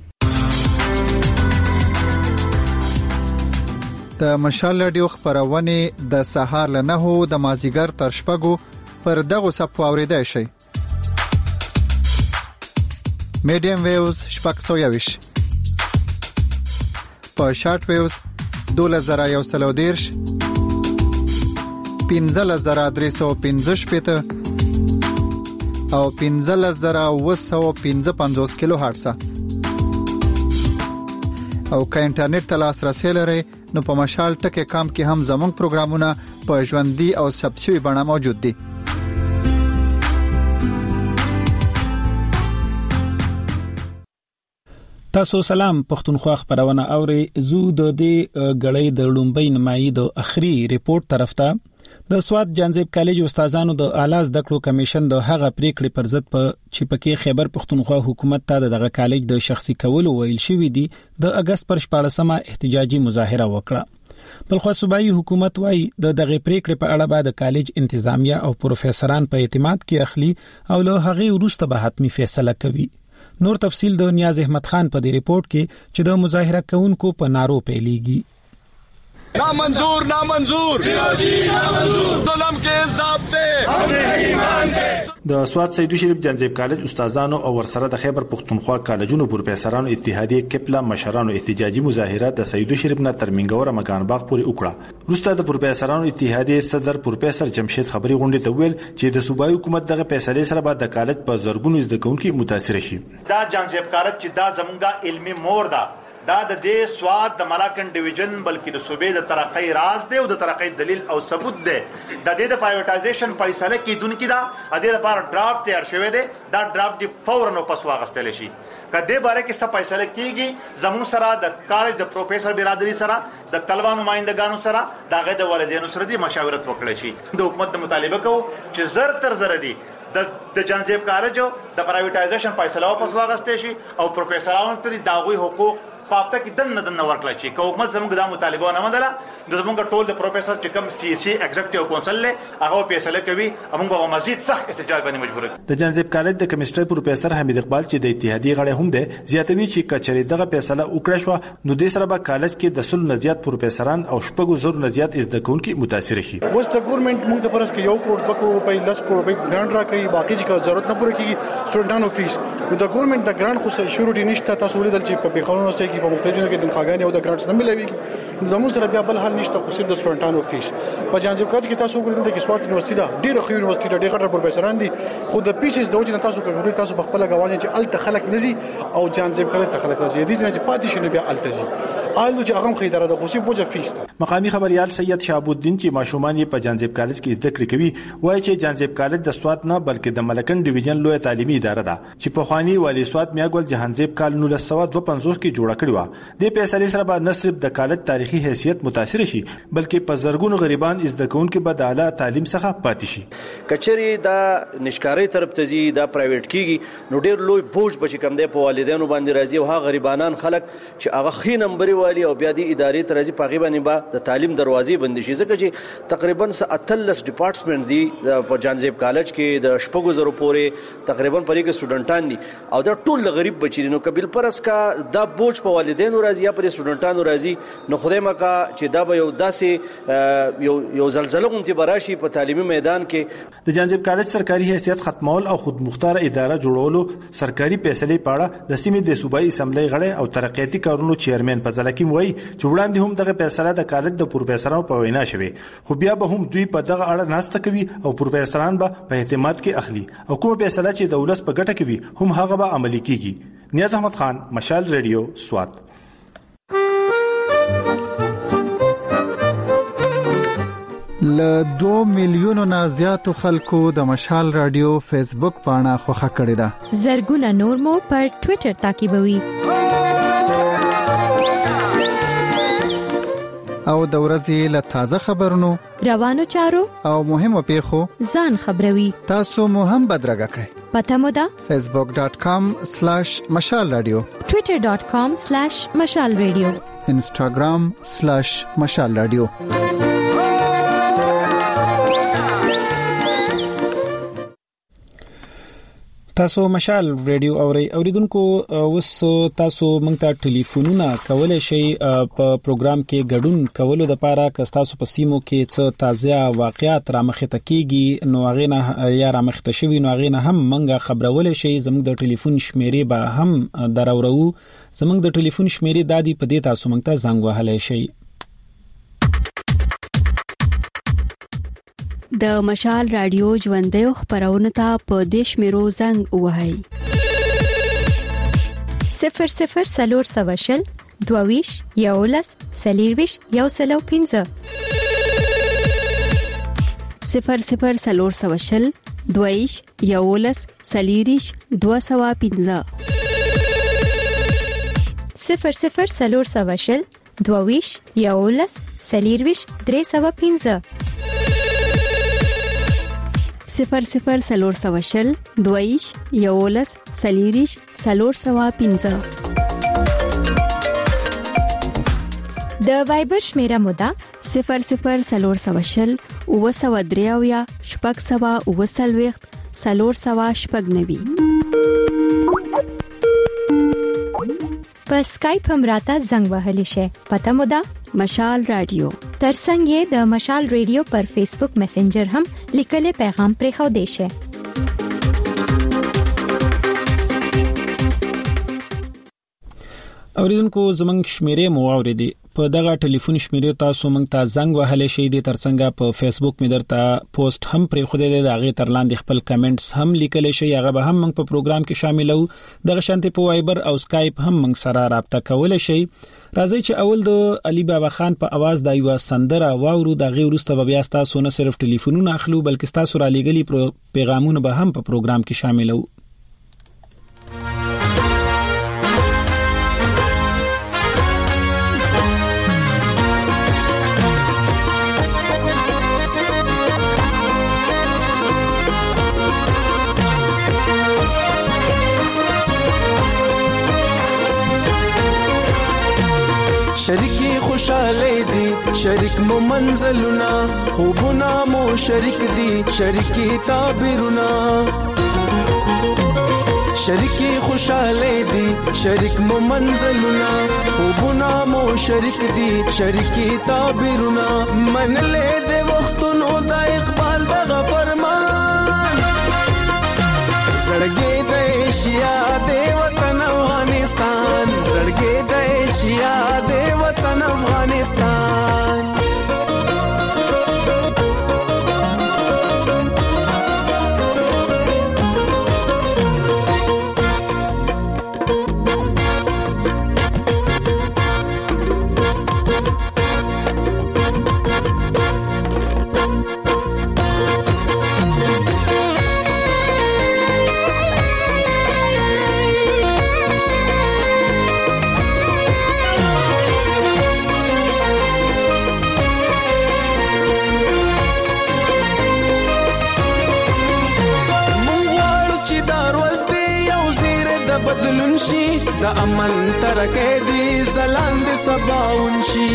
د مشال لیډیو خبرونه د سهار له نهو د مازیګر تر شپږو پر دغه صفو اوریدای شي. میډیم ویوز شپږ سوه یویش، په شارټ ویوز دوله زره یو سل او دیرش، پنځله زره درې سوه پنځه شپېته او پنځله زره اوه سوه پنځه پنځوس کیلو هرتز. او که انټرنیټ ته لاسرسی لرئ نو په مشال ټکی کام کې هم زموږ پروګرامونه په ژوندۍ او ثبت شوي بڼه موجود دي. تاسو سلام، پښتونخوا خبرونه اوري. زو د دې غړې د لومبۍ نمایي د اخري ریپورت طرف ته د سواد جانزیب کالج استادانو د اعلی زده کړو کمیشن د هغه پریکړې پر ضد په چپکه خیبر پښتونخوا حکومت ته دغه کالج د شخصي کولو ویل شوې دي د اگست پر شپاړسمه احتجاجي مظاهره وکړه. بلخو صوبایي حکومت وايي د دغه پریکړې په اړه بعد کالج انتظامیه او پروفیسوران په اعتماد کې اخلي او له هغه وروسته به حتمی فیصله کوي. نور تفصیل د نیاز احمد خان په دې ریپورت کې چې د مظاهره کوونکو په نارو پیلېږي. نامنظور نامنظور نامنظور ظلم کے ضابطے ہمیں ایمان دے. د سواد سیدو شریف جانزیب کالج استادانو او ورسره د خیبر پختونخوا کالجونو پروفیسورانو اتحادیه کپلا مشرانو احتجاجي مظاهره د سیدو شریف نه تر منګور مکان باغ پورې وکړه. وروسته د پروفیسورانو اتحادیه صدر پروفیسور جمشید خبري غونډه ته ویل چې د صوبایي حکومت دغه فیصله سره به د کالج په زرګونو زده کوونکي متاثر شي. دا جانزیب کالج چې دا زمونږه علمي مور ده، دا د دې سواد د ملاکن ډیویژن بلکې د صوبې د ترقۍ راز دی او د ترقۍ دلیل او ثبوت دی. د دې د پرایویټایزیشن فیصله کیدونکو دا د دې لپاره ډرافټ تیار شوی دی. دا ډرافټ دی فورا نو پس واغستل شي. کله باره کې څه فیصله کیږي زموږ سره د کالج د پروفیسور برادری سره د طلبه نمائندګانو سره دغه د والدینو سره د مشاورت وکړي شي. د حکومت د مطالبه کو چې زر تر زر دي د د جانزیب کالج د پرایویټایزیشن فیصله واپس واغستې شي او پروفیسورانو ته د داغوي حقوق پاپته کې دن نه دن ورکړل شي. که حکومت زموږ د مطالبه نه مندله د زموږ ټول د پروفیسور چې کوم سی سی ایگزیکټیو کونسل له هغه فیصله کوي موږ به مزید سخت احتجاج باندې مجبور یو. د جانزیب کالج د کیمستري پروفیسور حمید اقبال چې د اتحادیه غړی هم دی زیاتوي چې کچري دغه فیصله وکړه شو نو د سره به کالج کې د سل نزيات پروفیسوران او شپږو زر نزيات زده کوونکي متاثر شي. اوس د ګورنمنت موږ د پرس کې یو کروڑ دوه کروڑ روپۍ لس کروڑ روپۍ ګرانټ راکړي، باقي چې ضرورت نه پوره کیږي سټوډنټانو فیس. نو د ګورنمنت د ګرانټ خو شروع نشته. تاسو ولیدل چې په بخارونو سره کې په مختلفو کې خاګانی او د ګرانټس نه ملويږي. زموږ سره بیا بل حل نشته خو صرف د سټوډنټانو فیس. په جانزیب کالج کې تاسو وګورئ چې سواد یونیورسيټي دا ډیره ښه یونیورسيټي ډیره غټه پروفیسوران دي خو د پیسز د وجه تاسو کوي تاسو په خپل غواړئ چې الته خلک نزي او جانزیب کالج ته خلک راځي دي چې پاتې شنه بیا الته زی آل چې هغه خیدره د غوسی بوجه فیس مقامی خبريال سید شهاب الدین چې ماشومان یې په جانزیب کالج کې زده کړې کوي وایي چې جانزیب کالج د سوات نه بلکې د ملکن ډیویژن لوی تعلیمي اداره ده چې په خواني والی سوات میاګل جهانزیب کال نو له سواد دوه پنځوس کې جوړه کړې و د فیصله سره به نه صرف د کالج تاریخي حیثیت متاثر شي بلکې په زرګونو غریبان زده کوونکو به د اعلی تعلیم څخه پاتې شي کچري دا نشکاري طرف ته زی دا پرایویټ کیږي نو ډیر لوی بوج بچ کم دی په والدینو باندې راځي او هغه غریبانان خلک چې هغه خې نمبر والی او بیا د ادارې ته راځي په غیبه نه به د تعلیم دروازې بند شي ځکه چې تقریبا اتلس ډپارټمنټ دی په جانزیب کالج کې د شپږو زرو پورې تقریبا پرې کې سټوډنټان دي او دا ټول غریب بچی نو قبل پرس کا دا بوج په والدینو راځي یا پر سټوډنټانو راځي نو خدای مکا چې دا به یو داسې یو یو زلزلہ غونتی براشي په تعلیمي میدان کې د جانزیب کالج سرکاري حیثیت ختمول او خود مختار اداره جوړولو سرکاري فیصله پاړه د سیمې د صوبایي اسمبلی غړي او ترقیاتي کارونو چیرمن په ځلکیم وایي چې وړاندې هم دغه فیصله د کالج د پروفیسورانو په وینا شوه خو بیا به هم دوی په دغه اړه ناسته کوي او پروفیسوران به په اعتماد کې اخلي او کوم فیصله چې د ولس په ګټه کوي هم هغه به عملي کیږي نیاز احمد خان مشال ریډیو سوات ل دو میلیونو نه زیاتو خلکو د مشال رادیو فیسبوک پاڼه خوښه کړې ده زرګونه نور مو پر ټوئیټر تعقیبوي او د ورځې له تازه خبرونو روانو چارو او مهمو پیښو ځان خبروي تاسو مو هم بدرګه کړئ پته مو ده facebook dot com slash mashal radio twitter dot com slash mashal radio instagram slash mashal radio تاسو مشال ریډیو اوري اوریدونکو اوس تاسو مونږ ته ټلیفونونه کولای شئ په پروګرام کې ګډون کولو د لپاره که تاسو په سیمو کې څه تازه واقعیات را مخه تکیږي نو هغه نه یا را مخه شوی نو هغه نه هم مونږه خبرول شي زموږ د ټلیفون شمیرې به هم دراورو زموږ د ټلیفون شمیرې دادی په دې تاسو مونږ ته زنګ وهلای شئ د مشال رادیو ژوندې خبرونه ته په دیش میرو زنګ وهاي صفر صفر سلور سواشل دوویش یولس سلیرویش یو سلو پینزه صفر صفر سلور سواشل دوویش یولس سلیریش دو سوا پینزه صفر صفر سلور سواشل دوویش یولس سلیرویش درې سوا پینزه صفر صفر سلور سواشل دویش یولس سلیریش سلور سوا پینزه د وایبر شمیره مودا صفر صفر سلور سواشل او سوا دریاویا شپږ سوا او سلويخت سلور سوا شپږ نوي په سکایپ هم راته زنګ وهلی شي پته مودا مشال رادیو ترڅنګ یې د مشال ریډیو پر فیسبوک میسنجر هم لیکلي پیغام پرې خو دی شي اوریدونکو زمنګ شمیرې مو اوریدي په دغه ټلیفون شمیرې تاسو مونږ ته زنګ وهلی شئ د ترڅنګ په فیسبوک می درته پوسټ هم پرې خو دی د هغه ترلاندې خپل کمنټس هم لیکلی شئ هغه به هم مونږ په پروګرام کې شاملو دغه شانتي په وایبر او سکایپ هم مونږ سره رابطه کولای شئ راځي چې اول د علي بابا خان په आवाज د یو سندره واورو د غي ورسته بیا تاسو نه صرف ټلیفونونه اخلو بلکې تاسو را لګلي پیغامونه به هم په پروګرام کې شاملو شریکی خوشاله دی شریک مو منزلونه خوبونه مو شریک دی شریکی تعبیرونه شریکی خوشاله دی شریک مو منزلونه خوبونه مو شریک دی شریکی تعبیرونه من له د وختونو د اقبال دغه فرمان زړګي د ایشیا د وطن افغانستان زړګي د ایشیا د وطن افغانستان د امن ترکه دې زلاند سباون شي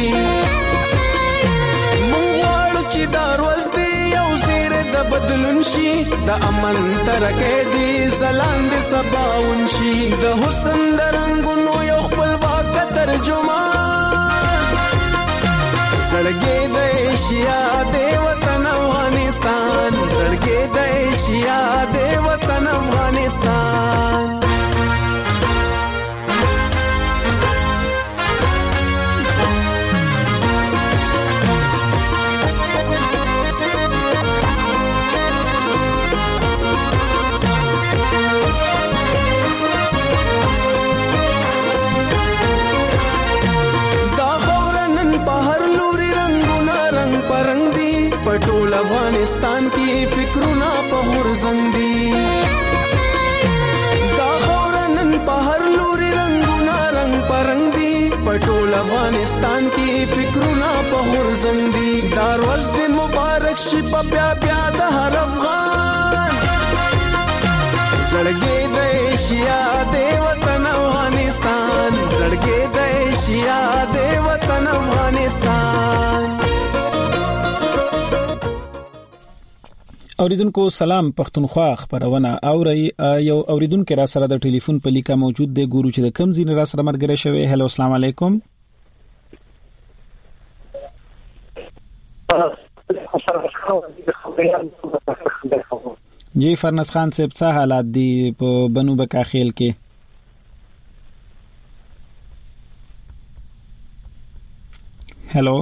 مونږ غواړو چې دا ورځ دې یو زیری د بدلون شي د امن ترکه دې زلاند سباون شي د حسن درنګونو یو خپلواک ترجمان زړګي د ایشیا د وطن افغانستان زړګي د ایشیا د وطن افغانستان پټول افغانستان کې فکرونه په ورزنګ دي دا خورنن په هر لوري رنگونه رنگ پرنګ دي پټول افغانستان کې فکرونه په ورزنګ دي دا ورځ دې مبارک شي په بیا بیا د هر افغان زړګي د ایشیا د وطن افغانستان زړګي د ایشیا د وطن افغانستان اوریدونکو سلام پښتونخوا خبرونه اوري یو اوریدونکو را سره د ټلیفون په لیکه موجود دی ګورو چې د کم زین را سره مرګره شوی هلو السلام علیکم جی فرنس خان صاحب څه حالات دي په بنو بکاخیل کې هلو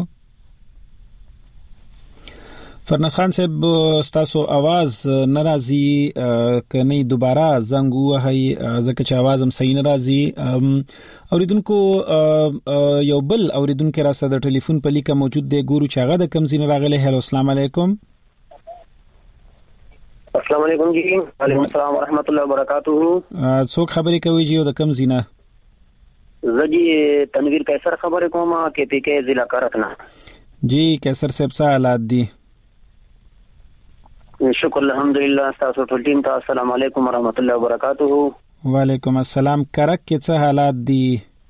فرنس خان صاحب ستاسو आवाज ناراضي کني دوباره زنګ وهي ځکه چې आवाज هم صحیح ناراضي اوریدونکو یو بل اوریدونکو را سره د ټلیفون په لیکه موجود دی ګورو چې هغه د کم زین راغله هلو السلام علیکم السلام علیکم جی وعلیکم السلام ورحمت الله وبرکاتہ څوک خبرې کوي جی د کم زینه زجی تنویر قیصر خبرې کوم کې پی کې ضلع کارتنا جی قیصر صاحب څه حالات دي شکر الحمدلله تاسو ټول ټیم ته السلام علیکم ورحمت الله وبرکاتہ وعلیکم السلام کرک کې څه حالات دي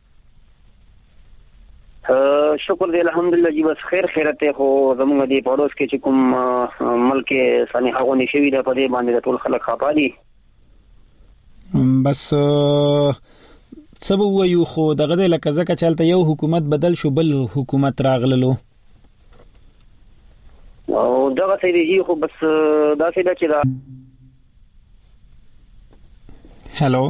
شکر دی الحمدلله جی بس خیر خیرت خو زموږ دی پړوس کې چې کوم ملک سانحه غونې شوی د په دې باندې ټول خلک خپا دي بس سبو ویو خو دغه لکه ځکه چلته یو حکومت بدل شو بل حکومت راغللو او دغه څه دی خو بس دا څه د چې دا هالو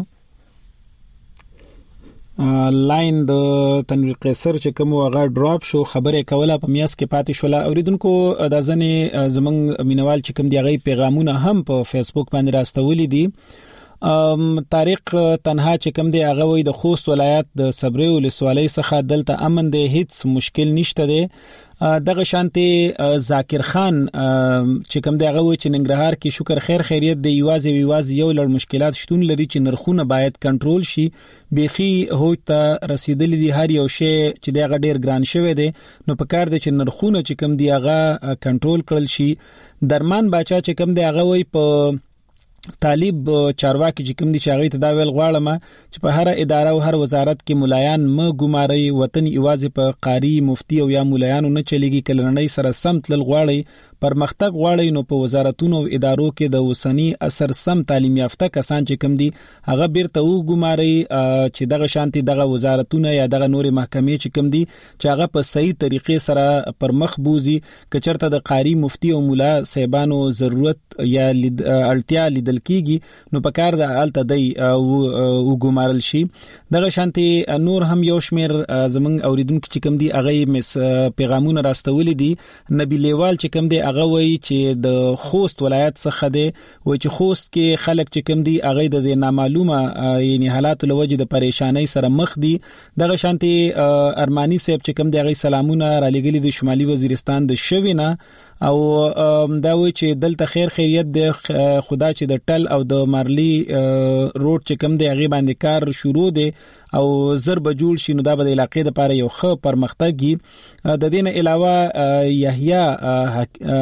لاین د تنویر قیصر چې کوم هغه ډراپ شو خبره کوله په میاس کې پاتې شوله اوریدونکو د ځنې زمنګ مینوال چې کوم دی غي پیغامونه هم په فیسبوک باندې راستولې دي طارق تنها چې کوم دی هغه وي د خوست ولایت د صبري ولسوالۍ څخه دلته امن دی هیڅ مشکل نشته دی دغه شانتي ذاکر خان چې کوم دی هغه وي چې ننګرهار کې شکر خیر خیریت دی یوازې یوازې یو لړ مشکلات شتون لري چې نرخونه باید کنټرول شي بيخي هوت ته رسیدلې دي هر یو شی چې دی هغه ډیر ګران شوی دی نو په کار دی چې نرخونه چې کوم دی هغه کنټرول کړل شي درمان باچا چې کوم دی هغه وي په طالب چارواکي چې کوم دي چې هغه ته دا ویل غواړم چې په هر اداره او هر وزارت کې مولایان م ګماري وطن ایوازه په قاری مفتی او یا مولایانو نه چلیږي کلنۍ سره سمت لل غواړي پرمختګ غواړي نو په وزارتونو او ادارو کې د وسنی اثر سم تعلیم یافته کسان چې کوم دي هغه بیرته و ګماري چې دغه شانتي دغه وزارتونه یا دغه نور محکمې چې کوم دي چې هغه په صحیح طریقې سره پر مخ بوزي کچرته د قاری مفتی او مولا صاحبانو ضرورت یا اړتیا لیدل کیږي نو په کار د الته دی او ګمارل شي دغه شانتي نور هم یو شمیر زمنګ اوریدونکو چې کوم دي هغه مس پیغامونه راستولې دي نبی لیوال چې کوم دي هغه وایي چې د خوست ولایت څخه دی وایي چې خوست کې خلک چې کوم دي هغه د نامعلومه یعنی حالات لوجه د پریشانای سره مخ دي دغه شانتي ارمانی صاحب چې کوم دي هغه سلامونه را لګلې د شمالي وزیرستان د شوینه او دا وایي چې دلته خیر خیریت د خدا چې د ټل او د مارلی روډ چې کوم دی هغه باندې کار شروع دی او ضرب جوړ شي نو دا به د علاقې لپاره یو ښه پرمختګي د دین علاوه یحیی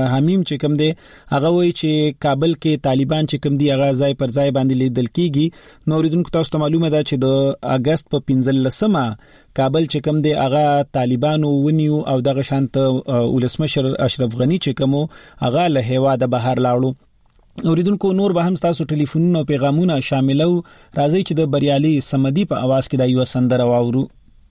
حمیم چې کوم دی هغه وایي چې کابل کې طالبان چې کوم دی هغه ځای پر ځای باندې لیدل کیږي. نو ریدونکو تاسو ته معلومه ده چې د اگست په پنځلسمه کابل چې کوم دی هغه طالبانو ونیو او دغه شانت ولسمشر اشرف غنی چې کوم هغه له هیواده بهر لاړو. اوریدونکو نور به هم تاسو ټلیفونونه او پیغامونه شاملو. راځي چې د بریالي سمدي په आवाज کې د یو سندره واورو.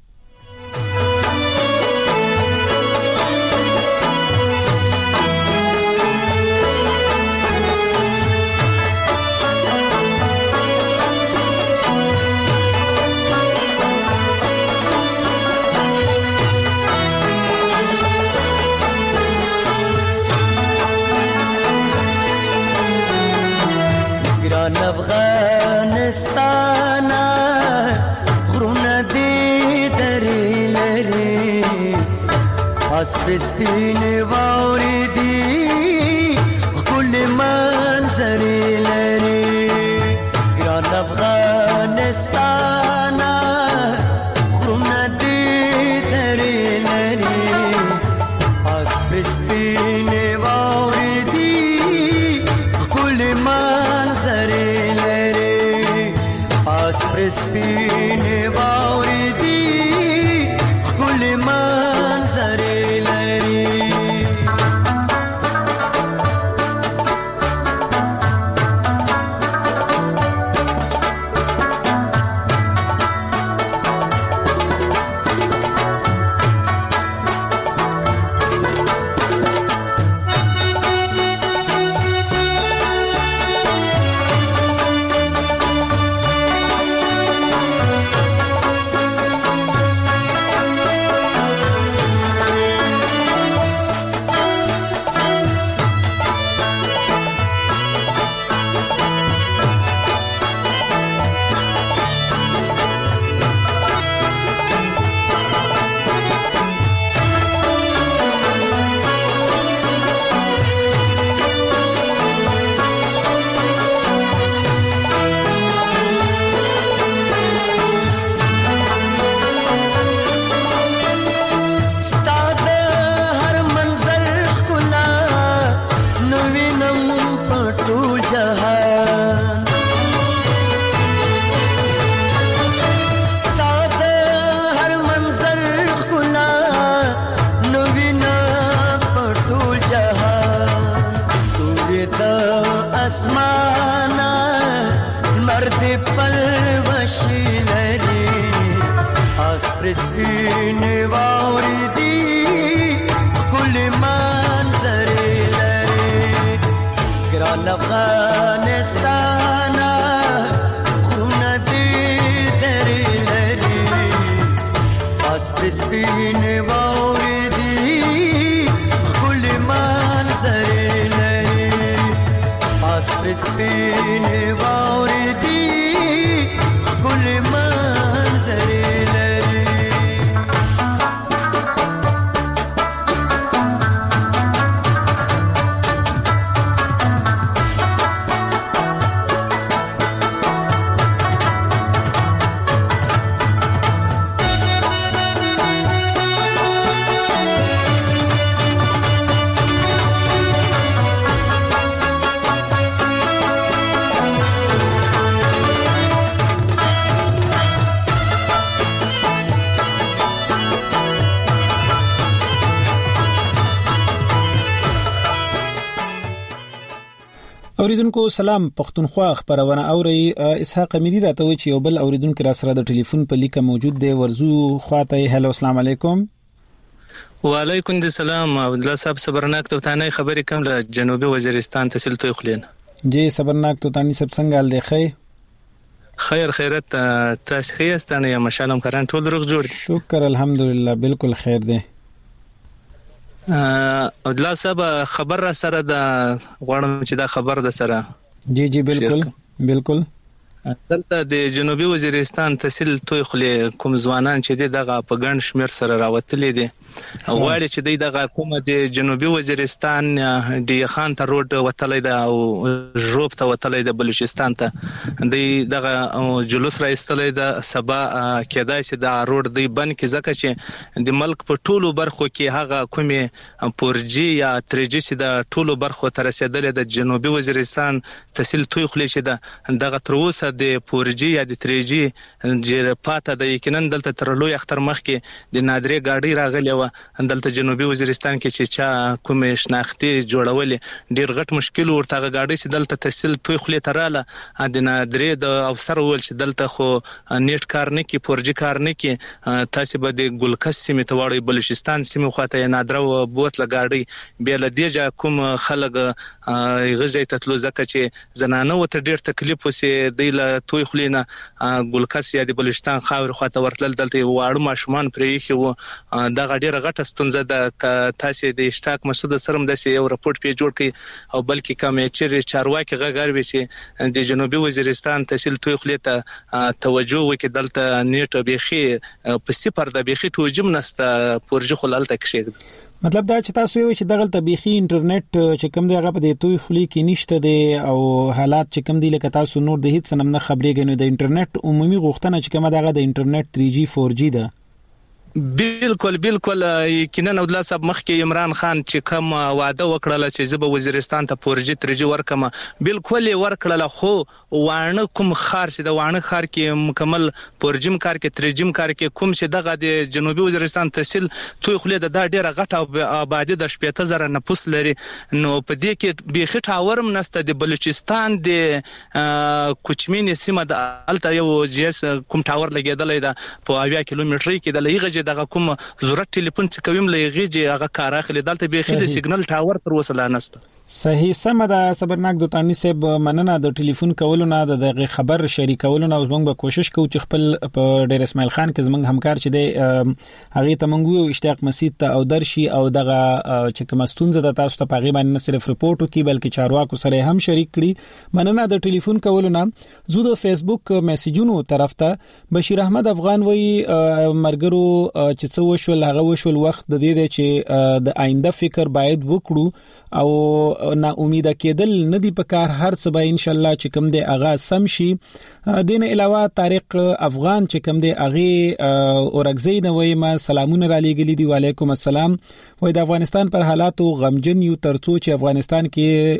افغانستان غرونه دې درې لري اسپس بین واوري دي ټول منظرې لري ګران افغانستان غرونه دې درې لري اسپس بین واوري دي ټول منظرې سپینې واورې دي ښکلې منظرې لري. اوریدونکو سلام پښتونخوا خبرونه اوري. اسحاق اميري راته وی چې یو بل اوریدونکو را سره د ټلیفون په لیکه موجود دی. ورزو خواته هلو السلام علیکم. وعلیکم السلام. عبد الله صاحب صبرناک توتانی خبرې کوم له جنوبي وزیرستان تحصیل توي خلین. جی صبرناک توتانی سب څنګه حال دی؟ خیر خیر خیرت تاسو خیاستانه یا مشالم کران ټول روغ جوړ. شکر الحمدلله بالکل خیر دی. عبد الله صاحب خبر را سره دا غواړم چې دا خبر ده سره. جی جی بالکل بالکل. دلته د جنوبي وزیرستان تحصیل توي خلې کوم ځوانان چې دغه په ګڼ شمیر سره راوتلې دي غواړي چې دغه کومه د جنوبي وزیرستان د خان ته روډ وتلې ده او ژوب ته وتلې ده بلوچستان ته دغه جلوس راځتلې ده سبا کېدای شي د روډ دی بن کې ځکه چې د ملک په ټولو برخو کې هغه کومه پورجي یا ترجي سي د ټولو برخو تر رسیدلې د جنوبي وزیرستان تحصیل توي خلې شي ده دغه تر اوسه د پورجي یا د ترجي جره پاته د یقینا دلته تر لوی اختر مخ کې د نادرې گاډي راغلی و دلته جنوبي وزیرستان کې چې چا کومه شناختي جوړولې ډیر غټ مشکل ورته گاډي سي دلته تحصیل توي خلې تراله د نادرې د افسر ول چې دلته خو نیټ کار نه کی پورجي کار نه کی تاسو به د ګلکس سیمه ته وړي بلوچستان سیمه خواته نادره بوت لګاډي به لدیجه کوم خلک غږی ته تلو ځکه چې زنانه وته ډیر تکلیف وسي د توي خلینا ګلکس یا د بلوچستان خاور خواته ورتل دلته واړو ماشومان پرې خو د غډیره غټه ستونزه د تاسو د اشتراک مسعود سرم د یو راپورټ پیج جوړ کړي او بلکې کوم چې چارواکي غږر وي چې د جنوبي وزیرستان تحصیل توي خلیته توجه وکړي دلته نیټ بيخي په صفر د بيخي توجم نسته پرجه خلالته کېږي مطلب دا چې تاسو یو چې دغه طبيخي انټرنیټ چې کوم دی هغه په دې توي خلی کې نشته دی او حالات چې کوم دی لکه تاسو نور د هیڅ نم نه خبرېږئ نو د انټرنیټ عمومي غوښتنه چې کومه دغه د انټرنیټ تھری جی فور جی ده بالکل بالکل یقینا نو الله صاحب مخکې عمران خان چې کوم وعده وکړه چې زه به وزیرستان ته پورجی ترجی ورکم بالکل ورکړه خو وانه کوم خار چې د وانه خار کې مکمل پورجیم کار کې ترجیم کار کې کوم چې دغه د جنوبي وزیرستان تحصیل توي خلې د ډیره غټه آبادی د شپږ زره نفوس لري نو په دې کې بيخي ټاورم نسته د بلوچستان د کوچمین سیمه د الته یو جیس کوم ټاور لګیدلې ده په اویا کیلومتر کې د لېغه دغه کوم ضرورت ټلیفون چې کوم لېږي هغه کار اخلي دلته به خې د سیګنل ټاور تر وسله نسته صحیح سم ده صبرناک دوتانی صاحب مننه د ټلیفون کولو نه د خبر شریکولو نه زموږ به کوشش کوو چې خپل په ډیر اسماعیل خان کې زموږ همکار چې دی هغه ته منغو اشتیاق مسجد ته او درشي او دغه چې کوم ستونزه د تاسو ته پاغي باندې نه صرف رپورټ وکي بلکې چارواکو سره هم شریک کړي مننه د ټلیفون کولو نه زو د فیسبوک میسجونو طرف ته بشیر احمد افغان وی مرګرو چې څو وشول هغه وشول وخت د دې چې د آینده فکر باید وکړو او نا امید کېدل ندی په کار هر څه به ان شاء الله چې کوم دی اغا سم شي دین علاوه طارق افغان چې کوم دی اغه اورګزی نه وای ما سلامونه را لېګلی دی وعلیکم السلام وای د افغانستان پر حالاتو غمجن یو ترڅو چې افغانستان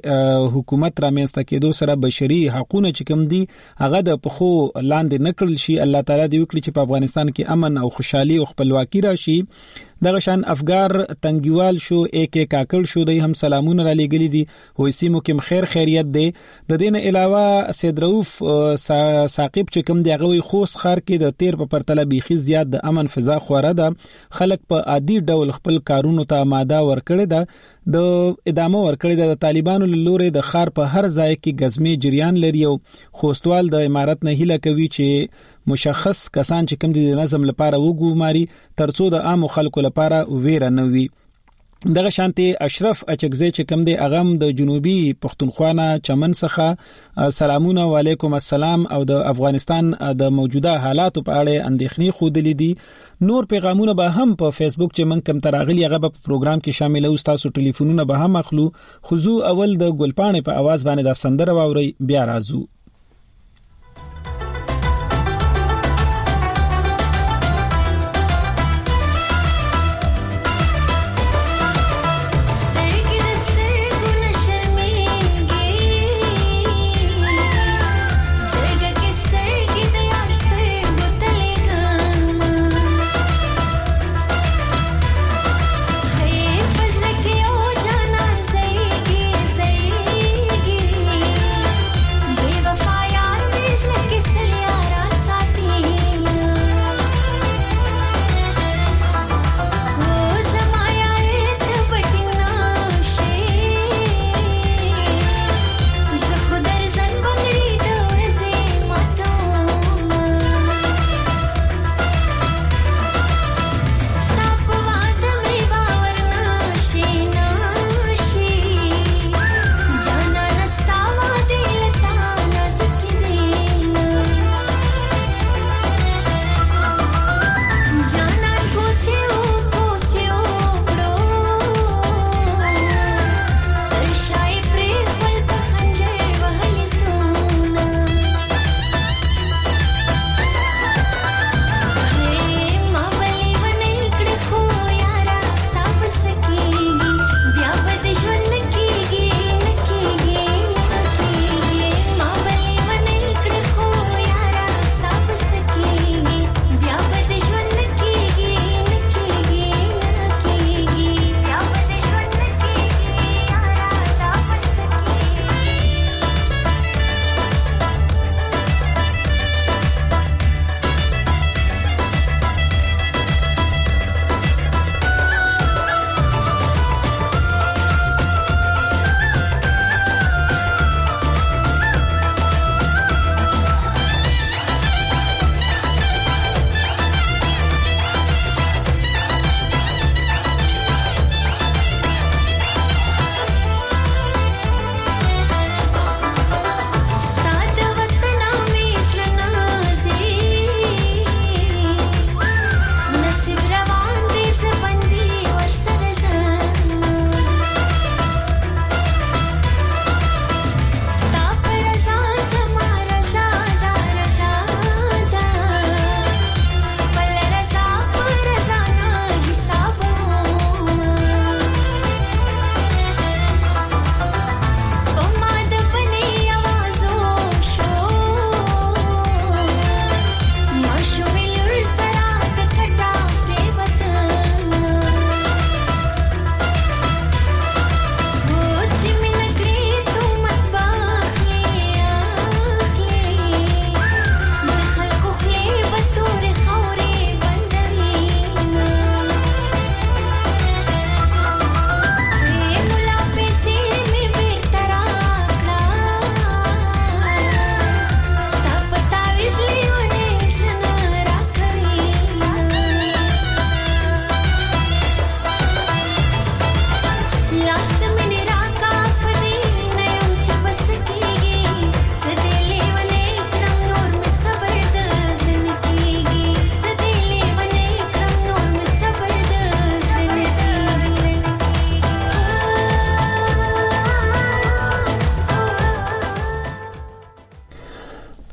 کې حکومت را مېنسته کېدو سره بشري حقوقونه چې کوم دی هغه د پخو لاندې نکړل شي الله تعالی دې وکړي چې په افغانستان کې امن او خوشحالي او خپلواکي راشي دغه شان افغار تنګیوال شو ایک ایک کاکړ شو د هم سلامونه را لېګلی دي وې سیمو کې خیر خیریت دی د دین علاوه سید رؤف ثاقب چې کوم دی هغه خوست خار کې د تیر په پرتله بيخي زیات د امن فضا خوره ده خلک په عادي ډول خپل کارونو ته آماده ورکړي ده د ادامه ورکړي ده د طالبانو لوري د خار په هر ځای کې غزمي جریان لري او خوستوال د امارت نه هیله کوي چې مشخص کسان چې کوم دي د نظم لپاره وګوماري ترڅو د عام خلکو لپاره ویره نه وي دغه شانتي اشرف اچکزی چې کوم دی اغم د جنوبي پښتونخوا نه چمن څخه سلامونه وعلیکم السلام او د افغانستان د موجوده حالاتو په اړه اندېښنې خودلې دي نور پیغامونه به هم په فیسبوک چې من کم تراغلی هغه په پروګرام کې شامل او تاسو ټلیفونونه به هم اخلو خو اول د ګلپانې په आवाज باندې د سندره واوري بیا راځو Viva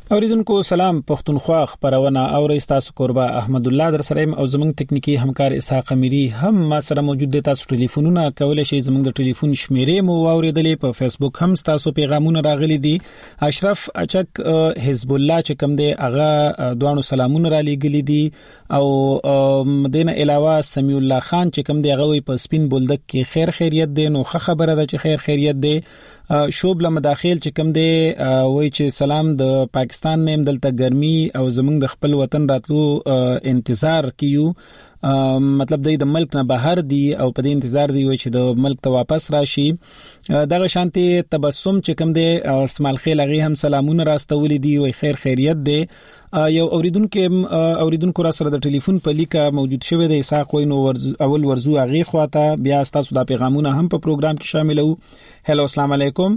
اوریدونکو سلام پښتونخوا خبرونه او رئیس کوربه احمد الله در سره او زمنګ ټکنیکی همکار اسحاق امیری هم ما سره موجود دي. تاسو ټلیفونونه کولای شئ زمنګ د ټلیفون شمیرې مو اوریدلې په فیسبوک هم تاسو پیغامونه راغلي دي. اشرف اچک حزب الله چې کوم دی هغه دوانو سلامونه را لېګلي دي او مدینه علاوه سمیع الله خان چې کوم دی هغه په سپین بولدک کې خیر خیریت دی. نو خه خبره ده چې خیر خیریت دی. شوب له مداخل چې کوم دی وای چې سلام د پاکستان نیم دلته ګرمي او زمونږ د خپل وطن راتلو انتظار کیو. مطلب د ملک نه بهر دی او په دې انتظار دی چې د ملک ته واپس راشي. دغه شانتي تبسم چې کوم دی استعمال خیل هغه هم سلامونه راستولې دي او خیر خیریت دی. یو اوریدونکو اوریدونکو را سره د ټلیفون په لیکه موجود شوی دی. اسحاق وای نو اول ورزو هغه خواته بیا تاسو د پیغامونه هم په پروګرام کې شامل وو. هلو السلام علیکم.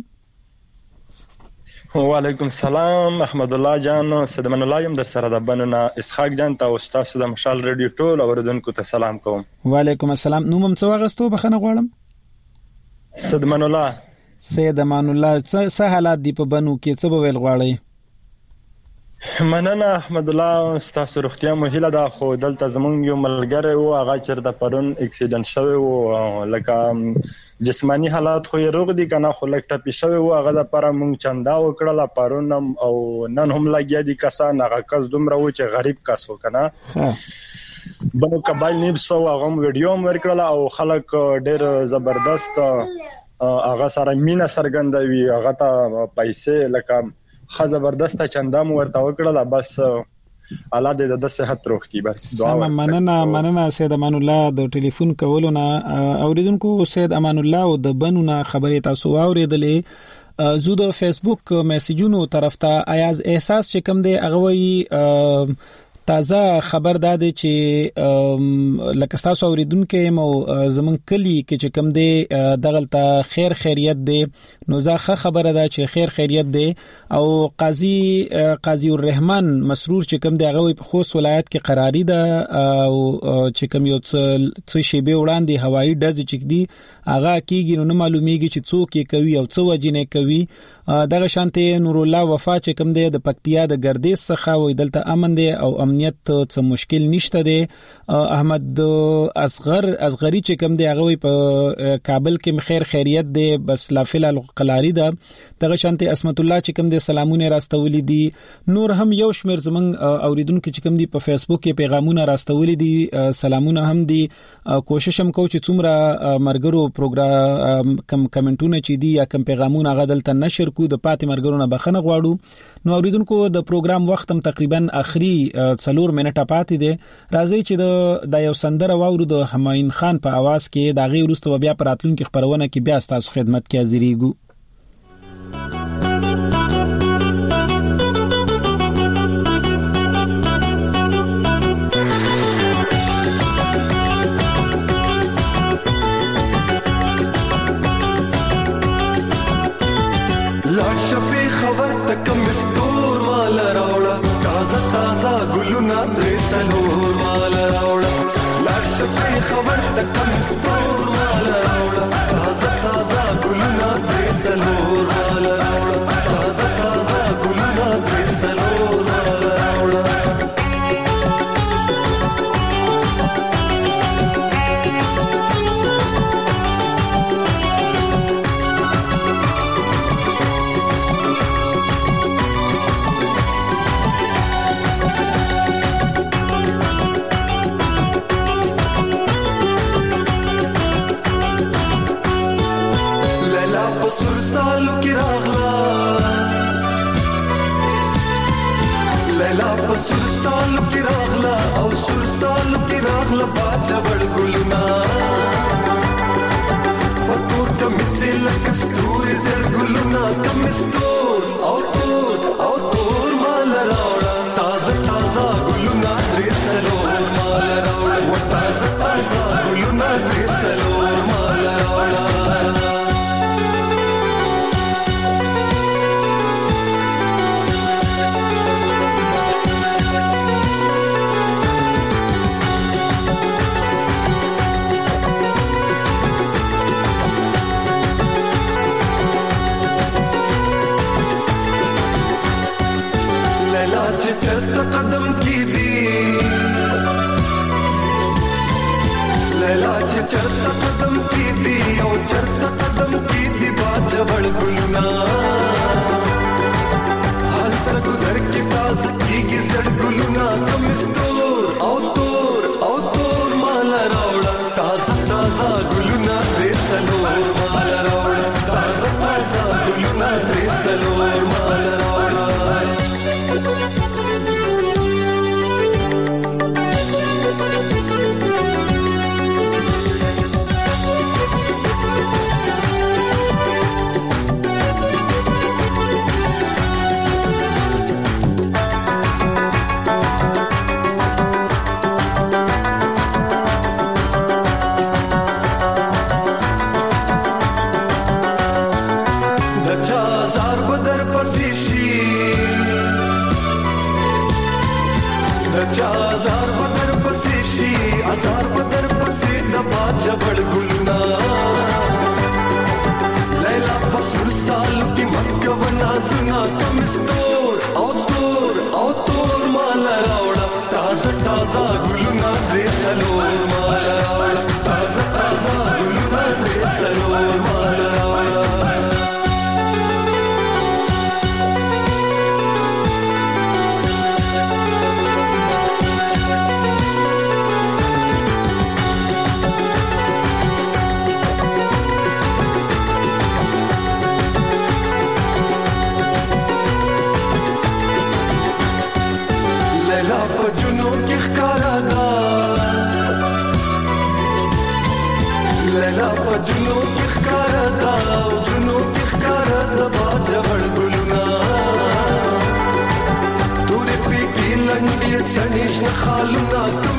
وعلیکم السلام احمد الله جان سیدمن الله يم در سره د بنونه اسحاق جان ته او تاسو د مشال ریډیو ټول اوریدونکو ته سلام کوم. وعلیکم السلام. نو مم څو واغستو بخنه غواړم. سیدمن الله سیدمن الله څه حالات دی په بنو کې څه به ویل غواړي؟ مننه احمد الله تاسو روغتیا مو هیله ده. خو دلته زمونږ یو ملګری و هغه چې د پرون اکسیډنټ شوی و لکه جسمانی حالات خو یې روغ دي کنه خو لکه ټپي شوی و هغه د پاره مونږ چندا وکړه پرون او نن هم لګیا دي کسان هغه کس دومره و چې غریب کس و کنه بنو قبایل نیب سو هغه ویډیو ورکړه او خلک ډېر زبردست هغه سره مینا سرګندوي هغه ته پیسې لکه خا زبردست چندا مو ورته وکړه. بس الله دې د صحت روغ کی. بس دعا ورته مننه مننه سید امان الله د ټلیفون کولو نه اوریدونکو. سید امان الله او د بنونه خبرې تاسو اوریدلې. زو د فیسبوک میسجونو طرف ته ایاز احساس چې کوم دی هغه وی تازه خبر داده چې لکه تاسو اوریدونکو مو زمون کلی کې چې کوم دی دغلطه خیر خیریت دی. نو زه خبره ده چې خیر خیریت دی او قاضي قاضي الرحمن مسرور چې کوم دی هغه په خوست ولایت کې قراری ده او چې کوم یو څه شی به وړاندې هوایی ډز چې دی هغه کیږي. نو نه معلومیږي چې څوک یې کوي او څو وجنه کوي. دغه شانته نور الله وفا چې کوم دی د پکتیا د ګردیز څخه وې دلته امن دی او امنیت څه مشکل نشته دی. احمد اصغر اصغری چې کوم دی هغه په کابل کې خیر خیریت دی. بس لافل قلاری ده. دغه شانته اسمت الله چې کوم دی سلامونه راستولې دي. نور هم یو شمیر زمنګ اوریدونکو چې کوم دی په فیسبوک کې پیغامونه راستولې دي سلامونه هم دي. کوشش هم کو چې څومره مرګرو پروګرام کم کمنټونه چې دي یا کم پیغامونه غدلته نشر کو د پاتې مرګرو نه بخنه غواړو. نو اوریدونکو د پروګرام وخت هم تقریبا اخري څلور منټه پاتې دي. راځي چې د یو سندره واورو د هماین خان په आवाज کې دا غي ورسته بیا پراتلونکو خبرونه کې بیا تاسو خدمت کې حاضرېږو. سلور مال راوړه لاش په خبر د کم سپور مال راوړه تازه تازه ګلونه د سلور مال راوړه تازه تازه ګلونه د سلور مال راوړه. سر سالو کی راغلا لیلا په سر سالو کی راغلا او سر سالو کی راغلا باچا وړ ګلنا پتور کمسل کستور زر ګلنا کمستور او تور او تور مال راوړه تازه تازه ګلنا دې سلور مال راوړه تازه تازه ګلنا دې سلور مال راوړه. چې چرته قدم کی دی لیلا چې چرته قدم کی دی او چرته قدم کی دی باج وړ ګلنا حال تر ګذر کی تاس کیږي زړ ګلنا کمستور او تور او تور مال راوړه تازه تازه ګلنا دې سلور مال راوړه تازه تازه ګلنا دې سلور مال راوړه हजार बदर पसे शी हजार बदर पसे दबा जबड़ गुलना लैला पसुर साल की मक्कवना सुना कमिस्तोर औ तोर औ तोर माल रावड़ा ताजा ताजा गुलना दे सलोर माल रावड़ा ताजा ताजा गुलना दे सलोर माल रावड़ा पजुनों की खकारा दा लैला पजुनों की खकारा दा जुनों की खकारा दा बाजा बड़ गुलना तूरे पे की लंडी सनीश न खालुना